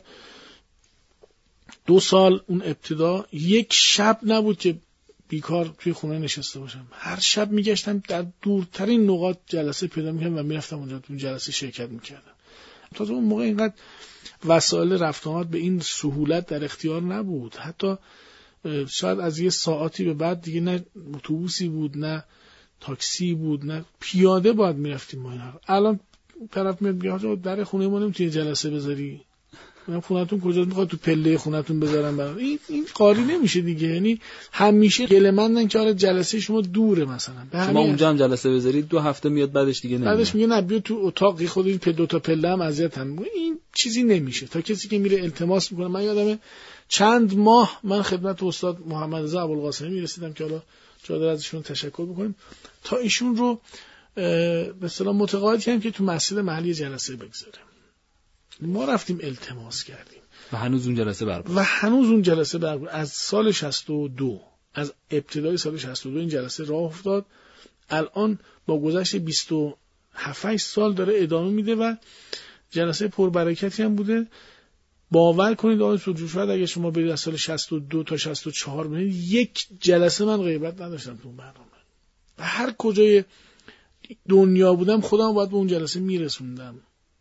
2 سال اون ابتدا یک شب نبود که بیکار توی خونه نشسته باشم. هر شب میگشتم در دورترین نقاط جلسه پیدا میکردم و میرفتم اونجا تو جلسه شرکت میکردم. تازه اون موقع اینقدر وسایل رفت آمد به این سهولت در اختیار نبود. حتی شاید از یه ساعتی به بعد دیگه نه اتوبوسی بود، نه تاکسی بود، نه پیاده باید میرفتیم ما اینا. الان طرف میاد میگه در خونه ما نمیتونی جلسه بذاری، من خونتون کجاست، میخواد تو پله خونتون بذارم برام. این قاری نمیشه دیگه. یعنی همیشه گله‌مندن که آره جلسه شما دوره، مثلا شما اونجا هم جلسه بذارید 2 هفته میاد بعدش دیگه نمیاد، بعدش میگه نه بیا تو اتاقی خودت 2 تا پله هم اذیتم. این چیزی نمیشه. تا کسی که میره التماس میکنه. من یادمه چند ماه من خدمت استاد محمد رضا ابوالقاسمی میرسیدم که حالا جا داره ازشون تشکر بکنیم، تا ایشون رو به اصطلاح متقاعد کردیم که تو مسجد محلی جلسه بگذاره. ما رفتیم التماس کردیم و هنوز اون جلسه برگزار از سال 62، از ابتدای سال 62 این جلسه راه افتاد. الان با گذشت 27 سال داره ادامه میده و جلسه پربرکتی هم بوده. باور کنید آقای سودجوشواد اگه شما برید از سال 62 تا 64 ببینید یک جلسه من غیبت نداشتم تو برنامه و هر کجای دنیا بودم خودم باید به اون جلسه میرسوندم.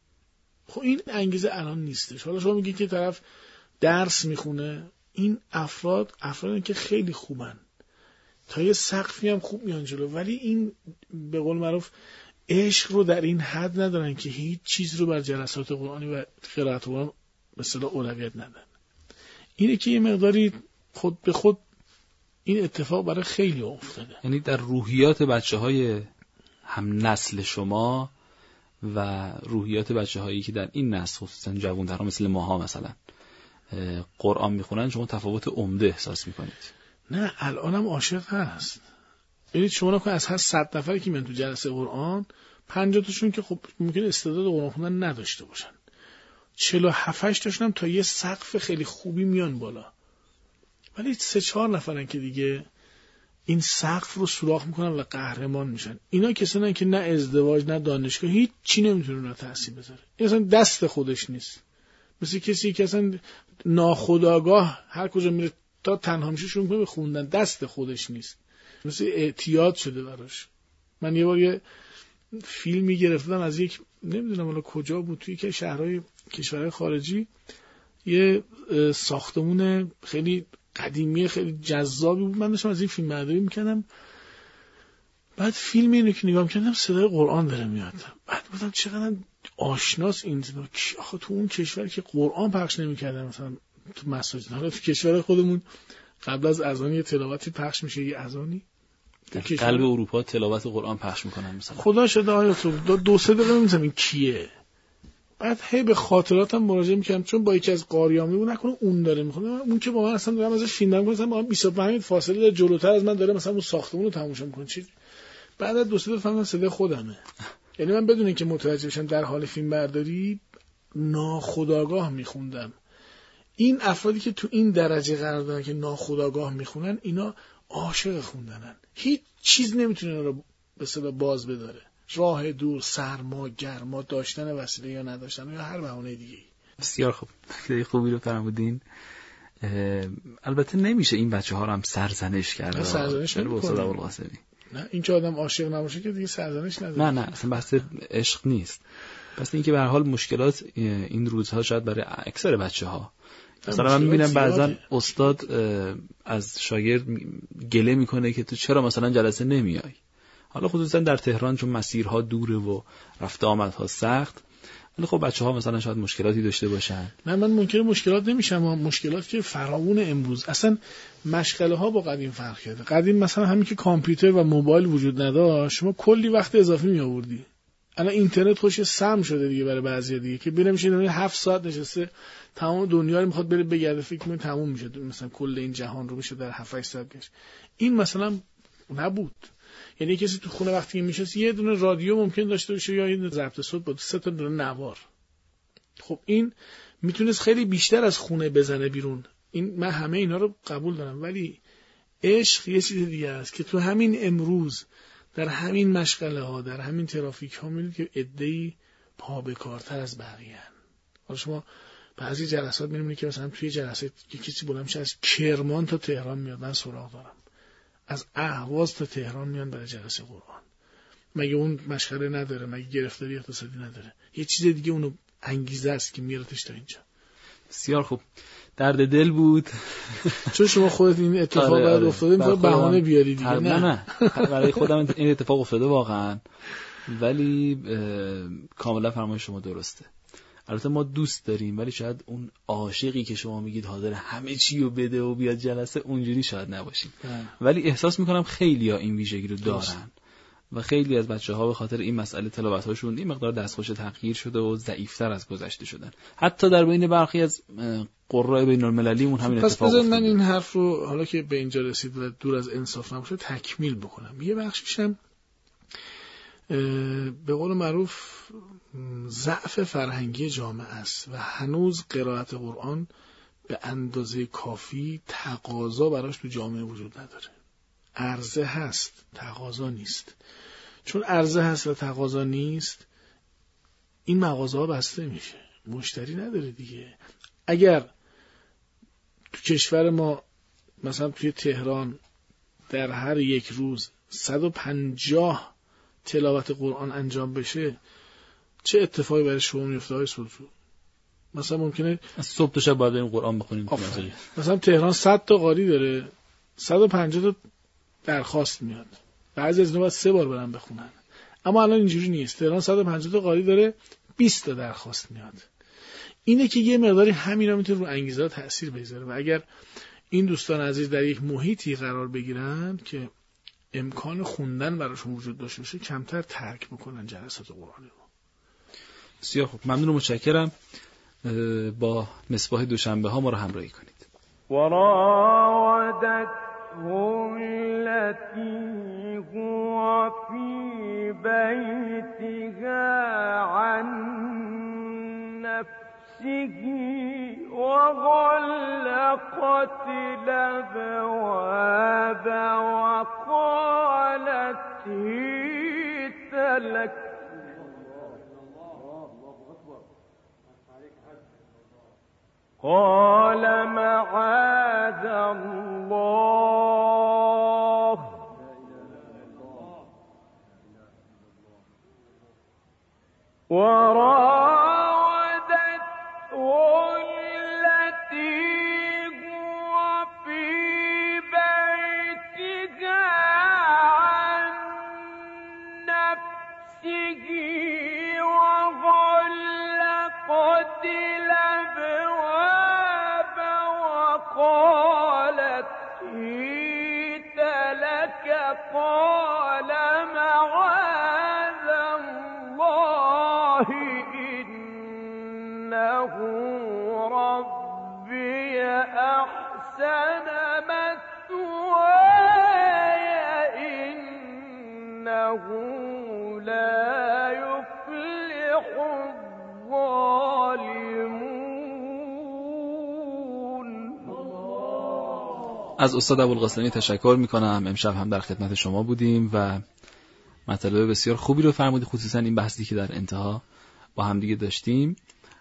خب این انگیزه الان نیستش. حالا شما میگید که طرف درس میخونه، این افرادی که خیلی خوبن، تا یه سقفی هم خوب میان جلو، ولی این به قول معروف عشق رو در این حد ندارن که هیچ چیز رو بر جلسات قرآنی و قرائت قرآن مثلا اولویت ندن. اینه که یه مقداری خود به خود این اتفاق برای خیلی افتاده. یعنی در روحیات بچه‌های هم نسل شما و روحیات بچه‌هایی که در این نسل خصوصا جوان‌ترها مثل ماها مثلا قرآن میخونن شما تفاوت عمده احساس میکنید؟ نه الانم عاشق هست. ببینید شما نکن از هر 100 نفری که میان تو جلسه قرآن 50 تاشون که خب ممکن استعداد قرآن خوندن نداشته باشن، 47 تاشون هم تا یه سقف خیلی خوبی میان بالا، ولی 3-4 نفرن که دیگه این سقف رو سوراخ میکنن و قهرمان میشن. اینا کسانی که نه ازدواج نه دانشگاه هیچ چی نمیتونه رو تاثیر بذاره. این اصلا دست خودش نیست. مثل کسی که اصلا ناخودآگاه هر کجا میره تا تنها میشه شروع میکنه به خوندن، دست خودش نیست، مثل اعتیاد شده براش. من یه بار یه فیلمی گرفتم از یک نمیدونم حالا کجا بود، توی که شهرهای کشورهای خارجی، یه ساختمون خیلی قدیمی خیلی جذابی بود. من داشتم از این فیلم برداری میکردم، بعد فیلم اینو که نگاه میکردم صدای قرآن داره میاد. بعد بودم چقدر آشناس این آخه تو اون کشور که قرآن پخش نمیکردن مثلا تو مساجد، حالا تو کشور خودمون قبل از اذان یه تلاوتی پخش میشه، یه اذانی در قلب اروپا تلاوت قرآن پخش میکنن مثلا. خدا شده آیا تو 2-3 دقیقه نمی‌دونم این کیه. بعد هی به خاطراتم مراجعه می‌کردم چون با یکی از قاریامی بود، نکنه اون داره میخونه، اون که با من اصلا دارم ازش فیلم می‌کنم، مثلا با 25 فاصله داره جلوتر از من داره مثلا اون ساختمون رو تماشا می‌کنه. چی بعد از 2-3 دقیقه فهمیدم صدای خودمه. یعنی من بدون اینکه متوجه بشم در حال فیلم برداری ناخودآگاه می‌خوندم. این افرادی که تو این درجه قرار دارن که ناخودآگاه می‌خونن، اینا عاشق خوندنن. هیچ چیز نمیتونه رو به صدا باز بداره. راه دور، سرما، گرما، داشتن وسیله یا نداشتن یا هر بهانه دیگه. بسیار خوب. خیلی خوبی رو فرمودین. البته نمیشه این بچه‌ها رو هم سرزنش کرد. سرزنش نمی‌کنه. نه این که آدم عاشق نباشه که دیگه سرزنش نداره. نه اصلا بحث عشق نیست. بس اینکه به هر حال مشکلات این روزها شاید برای اکثر بچه‌ها، مثلا من میبینم بعضا استاد از شاگرد گله میکنه که تو چرا مثلا جلسه نمیای. حالا خصوصا در تهران چون مسیرها دوره و رفت آمدها سخت، ولی خب بچه‌ها مثلا شاید مشکلاتی داشته باشن. نه من منکر مشکلات نمیشم، مشکلات که فراوون امروز. اصلا مشغله ها با قدیم فرق کرده. قدیم مثلا همین که کامپیوتر و موبایل وجود نداشت شما کلی وقت اضافی می آوردی. الان اینترنت خوش سم شده دیگه برای بعضیا دیگه که بریم میشه 7 ساعت نشسته تمام دنیا رو میخواد بره بگرده، فکر کنه تموم میشه، مثلا کل این جهان رو میشه در 7 ساعت گشت. این مثلا نبود. یعنی کسی تو خونه وقتی میشه یه دونه رادیو ممکن داشته باشه یا یه دونه ضبط صوت با 3 تا دونه نوار. خب این میتونست خیلی بیشتر از خونه بزنه بیرون. این من همه اینا رو قبول دارم، ولی عشق یه چیز دیگه است که تو همین امروز در همین مشغله ها، در همین ترافیک ها میبینید که عده‌ای پا به کارتر از بقیه ان. حالا شما بعضی جلسات میبینید که مثلا توی جلسه کسی بلند میشه از کرمان تا تهران میاد، من سراغ دارم، از اهواز تا تهران میان برای جلسه قرآن. مگه اون مشغله نداره؟ مگه گرفتاری اقتصادی نداره؟ یه چیز دیگه اونو انگیزه است که میارتش تا اینجا. بسیار خوب، درد دل بود. چون شما خودت این اتفاق برات افتاده میتونی بهانه بیاری دیگه. نه برای خودم این اتفاق افتاده واقعا، ولی کاملا فرمایش شما درسته. البته ما دوست داریم، ولی شاید اون عاشقی که شما میگید حاضر همه چی رو بده و بیاد جلسه، اونجوری شاید نباشیم. ولی احساس میکنم خیلی‌ها این ویژگی رو دارن و خیلی از بچه‌ها به خاطر این مسئله تلاوت‌هاشون این مقدار دستخوش تغییر شده و ضعیف‌تر از گذشته شدن. حتی در بین برخی از قراء بین‌المللیمون همین اتفاق افتاد. پس من این حرف رو حالا که به اینجا رسید و دور از انصاف نباشه تکمیل بکنم. یه بخشیشم به قول معروف ضعف فرهنگی جامعه است و هنوز قرائت قرآن به اندازه کافی تقاضا براش تو جامعه وجود نداره. عرضه هست، تقاضا نیست. چون عرضه هست و تقاضا نیست، این مغازه‌ها بسته میشه، مشتری نداره دیگه. اگر تو کشور ما مثلا توی تهران در هر یک روز 150 تلاوت قرآن انجام بشه، چه اتفاقی برای شما میفته های سلطو؟ مثلا ممکنه از صبح تا شب باید این قرآن بخونیم. مثلا تهران 100 تا قاری داره، 150 تا درخواست میاد. بعضی از اینا باید 3 بار برن بخونن. اما الان اینجوری نیست. تهران 150 تا قاری داره، 20 تا درخواست میاد. اینه که یه مقداری همینا میتونه رو انگیزه تأثیر بذاره و اگر این دوستان عزیز در یک محیطی قرار بگیرن که امکان خوندن براشون وجود داشته باشه، کمتر ترک بکنن جلسات قرآنی رو. بسیار خوب، ممنون و متشکرم. با مصباح دوشنبه ها ما رو همراهی کنید. وراودته التي هو في بيتها عن نفسه وغلقت الأبواب وقالت هيت لك قال معاذ الله وراودته التي هو في بيتها عن نفسه وغلقت الأبواب وقالت هيت لك قال معاذ الله إنه ربي أحسن مثواي إنه لا يفلح الظالمون. از استاد ابوالقاسمی تشکر میکنم. امشب هم در خدمت شما بودیم و مطالب بسیار خوبی رو فرمودید، خصوصا این بحثی که در انتها با هم دیگه داشتیم.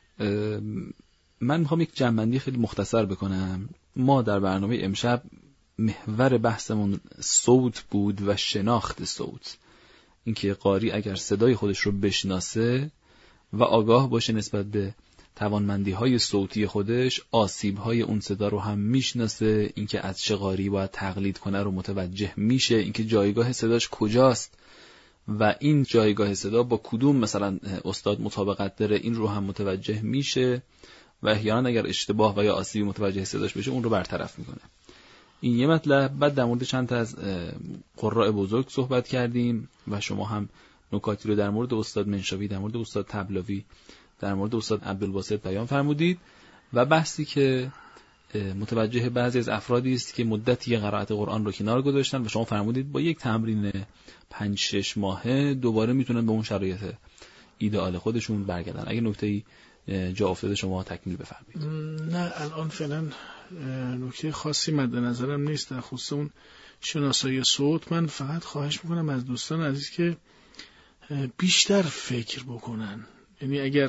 من میخوام یک جمع‌بندی خیلی مختصر بکنم. ما در برنامه امشب محور بحثمون صوت بود و شناخت صوت، اینکه قاری اگر صدای خودش رو بشناسه و آگاه باشه نسبت به توانمندی‌های صوتی خودش، آسیب‌های اون صدا رو هم میشناسه، اینکه از چه قاری باید تقلید کنه رو متوجه میشه، اینکه جایگاه صداش کجاست و این جایگاه صدا با کدوم مثلا استاد مطابقت داره، این رو هم متوجه میشه و احیانا اگر اشتباه و یا آسیبی متوجه صداش بشه اون رو برطرف میکنه. این یه مطلب. بعد در مورد چند تا از قراء بزرگ صحبت کردیم و شما هم نکاتی رو در مورد استاد منشاوی، در مورد استاد طبلاوی، در مورد استاد عبدالباسط بیان فرمودید و بحثی که متوجه بعضی از افرادی است که مدتی قرائت قرآن رو کنار گذاشتن و شما فرمودید با یک تمرین 5-6 ماهه دوباره میتونن به اون شرایط ایدئال خودشون برگردن. اگه نکته‌ای جا افتاده شما تکمیل بفرمایید. نه الان فعلا نکته خاصی مد نظرم نیست در خصوص اون شناسایی صوت. من فقط خواهش میکنم از دوستان عزیز که بیشتر فکر بکنن، یعنی اگر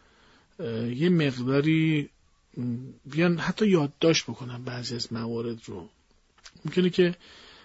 یه مقداری بیان حتی یادداشت بکنن بعضی از موارد رو، ممکنه که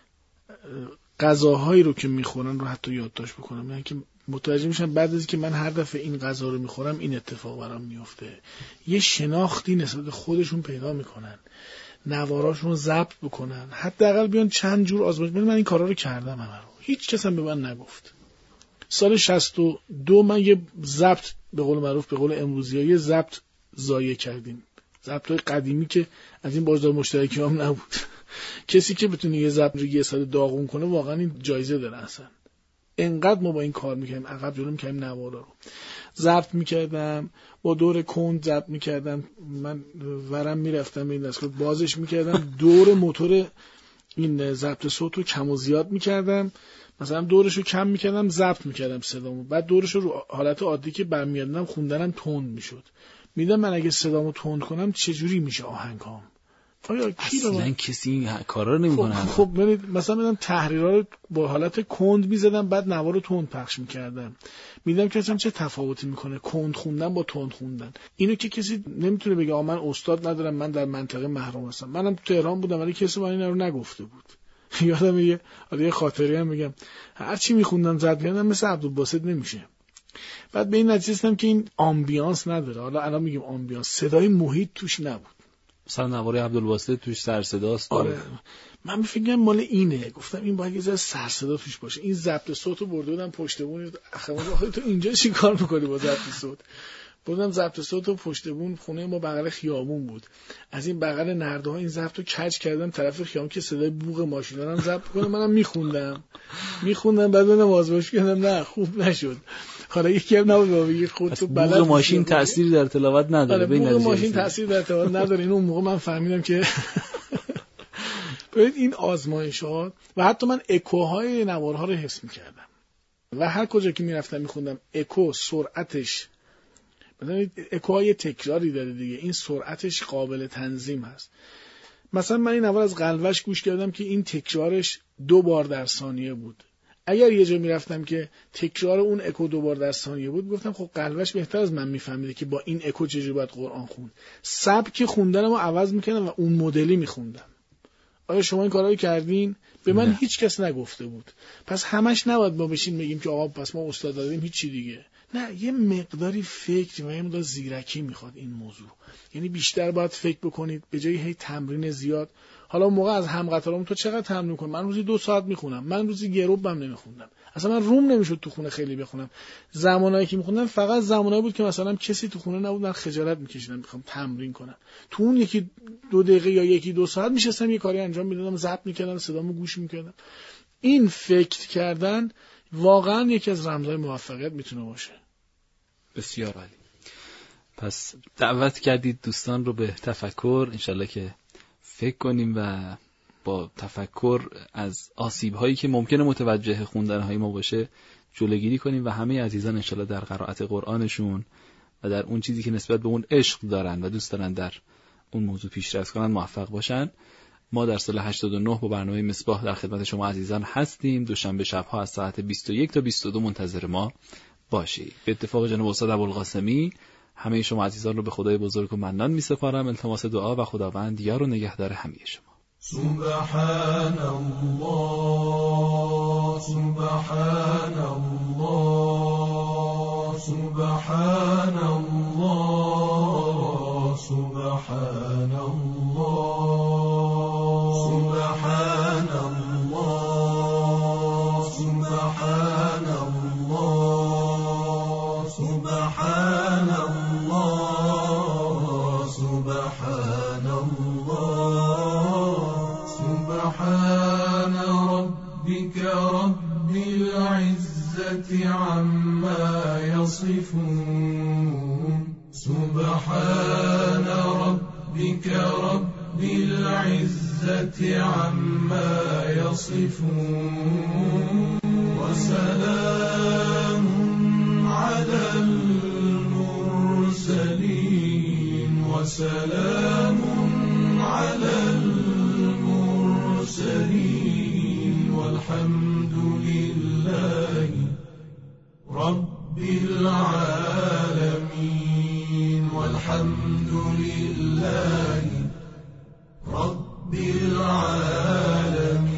غذاهایی رو که میخورن رو حتی یادداشت بکنن، یعنی که متوجه میشن بعد از که من هر دفعه این غذا رو میخورم این اتفاق برام میفته. یه شناختی نسبت خودشون پیدا میکنن، نواراشون رو ضبط بکنن، حداقل بیان چند جور آزمایش بدن. من این کارا رو کردم همه رو، هیچ کس هم به من نگفت. سال 62 من یه ضبط به قول معروف به قول امروزی‌ها یه ضبط ضایع کردیم، ضبط‌های قدیمی که از این بازار مشترکی هم نبود. کسی که بتونه یه ضبط رو یه سال داغون کنه واقعا این جایزه داره. اصلا انقدر ما با این کار می‌کردیم، عقب جلو می‌کردیم، نوارا رو ضبط می‌کردم، با دور کند ضبط می‌کردم، من ورم می‌رفتم این دستگاه بازش می‌کردم، دور موتور این ضبط صوت رو کم و زیاد می‌کردم، مثلا دورش رو کم می‌کردم ضبط می‌کردم صدامو، بعد دورش رو حالت عادی که برمیادم خوندنم تند می‌شد. میدم من اگه صدامو تند کنم چجوری میشه آهنگام؟ آیا اصلا کسی این کارا رو نمی‌کنه. خب مثلا میدم تحریرها رو با حالت کند می‌زدم، بعد نوار رو تند پخش می‌کردم، میدم که اصلا چه تفاوتی می‌کنه کند خوندن با تند خوندن. اینو که کسی نمیتونه بگه من استاد ندارم، من در منطقه محروم هستم. منم تو تهران بودم ولی کسی من اینا رو نگفته بود. یادم یه خاطری هم میگم، هر چی می‌خوندم زد می‌کردم مثل عبدالباسط نمیشه. بعد به این نتیجه رسیدم که این آمبیانس نداره. حالا الان میگیم آمبیانس، صدای محیط توش نبود. مثلا نوار عبدالباسط توش سر صداست. آره من فکر مال اینه، گفتم این باید یه ذره سر صدا توش باشه. این ضبط صوتو برده بودم پشت بون، آخه تو اینجا چیکار می‌کنی با ضبط صوت؟ بردم ضبط صوتو پشت بون، خونه ما بغل خیابون بود، از این بغل نرده‌ها این ضبطو کج کردم طرف خیابون که صدای بوق ماشینا رو ضبط کنم. منم میخوندم بعد منم آزمایش کردم، نه خوب نشد. حالا یکی هم نبود بابا خود تو بلد بوق ماشین تأثیری در تلاوت نداره. بوق ماشین تأثیر در تلاوت نداره. اینو اون موقع من فهمیدم که ببین این آزمایشات و حتی من اکوهای نوارها رو حفظ می‌کردم و هر کجا که میرفتم میخوندم اکو سرعتش، مثلا اکوهای تکراری داره دیگه، این سرعتش قابل تنظیم هست. مثلا من این نوار از قلوش گوش کردم که این تکرارش 2 بار در ثانیه بود. اگر یه جا میرفتم که تکرار اون اکو 2 بار در ثانیه بود، گفتم خب قلوش بهتر از من میفهمیده که با این اکو چجوری باید قرآن خوند. سبک خوندنمو عوض میکردم و اون مدلی میخوندم. آیا شما این کارهایی کردین؟ به من هیچ کس نگفته بود. پس همش نباید ما بشین بگیم که آقا پس ما استاد دادیم هیچ چی دیگه. نه، یه مقداری فکر و یه مقدار زیرکی میخواد این موضوع. یعنی بیشتر باید فکر بکنید به جای هی تمرین زیاد. حالا اون موقع از همقطارام تو چقدر تمرین کنم؟ من روزی 2 ساعت میخونم. من روزی یه ربع هم نمیخوندم. اصلا من روم نمیشد تو خونه خیلی بخونم. زمانایی که میخوندم فقط زمانایی بود که مثلا کسی تو خونه نبود، من خجالت میکشیدم میخوام تمرین کنم. تو اون 1-2 دقیقه یا 1-2 ساعت میشستم یه کاری انجام میدادم، ضبط میکردم، صدامو گوش میکردم. این فکر کردن واقعا یکی از رمزهای موفقیت میتونه باشه. بسیار عالی. پس دعوت کردید دوستان رو به تفکر، انشالله که فکر کنیم و با تفکر از آسیب‌هایی که ممکنه متوجه خوندن‌های ما باشه جلوگیری کنیم و همه عزیزان انشالله در قرائت قرآنشون و در اون چیزی که نسبت به اون عشق دارن و دوست دارن در اون موضوع پیشرفت کنن موفق باشن. ما در سال 89 با برنامه مصباح در خدمت شما عزیزان هستیم. دوشنبه شب‌ها از ساعت 21 تا 22 منتظر ما باشید. به اتفاق جناب استاد ابوالقاسمی همه شما عزیزان رو به خدای بزرگ و منان می‌سپارم. التماس دعا و خداوند یار و نگهدار همه شما. سبحان الله سبحان الله سبحان الله سبحان الله سبحان الله سبحان الله سبحان الله سبحان الله سبحان ربك رب العزة رب العزة عما يصفون وسلام على المرسلين وسلام على المرسلين والحمد لله رب العالمين والحمد لله رب العالمين.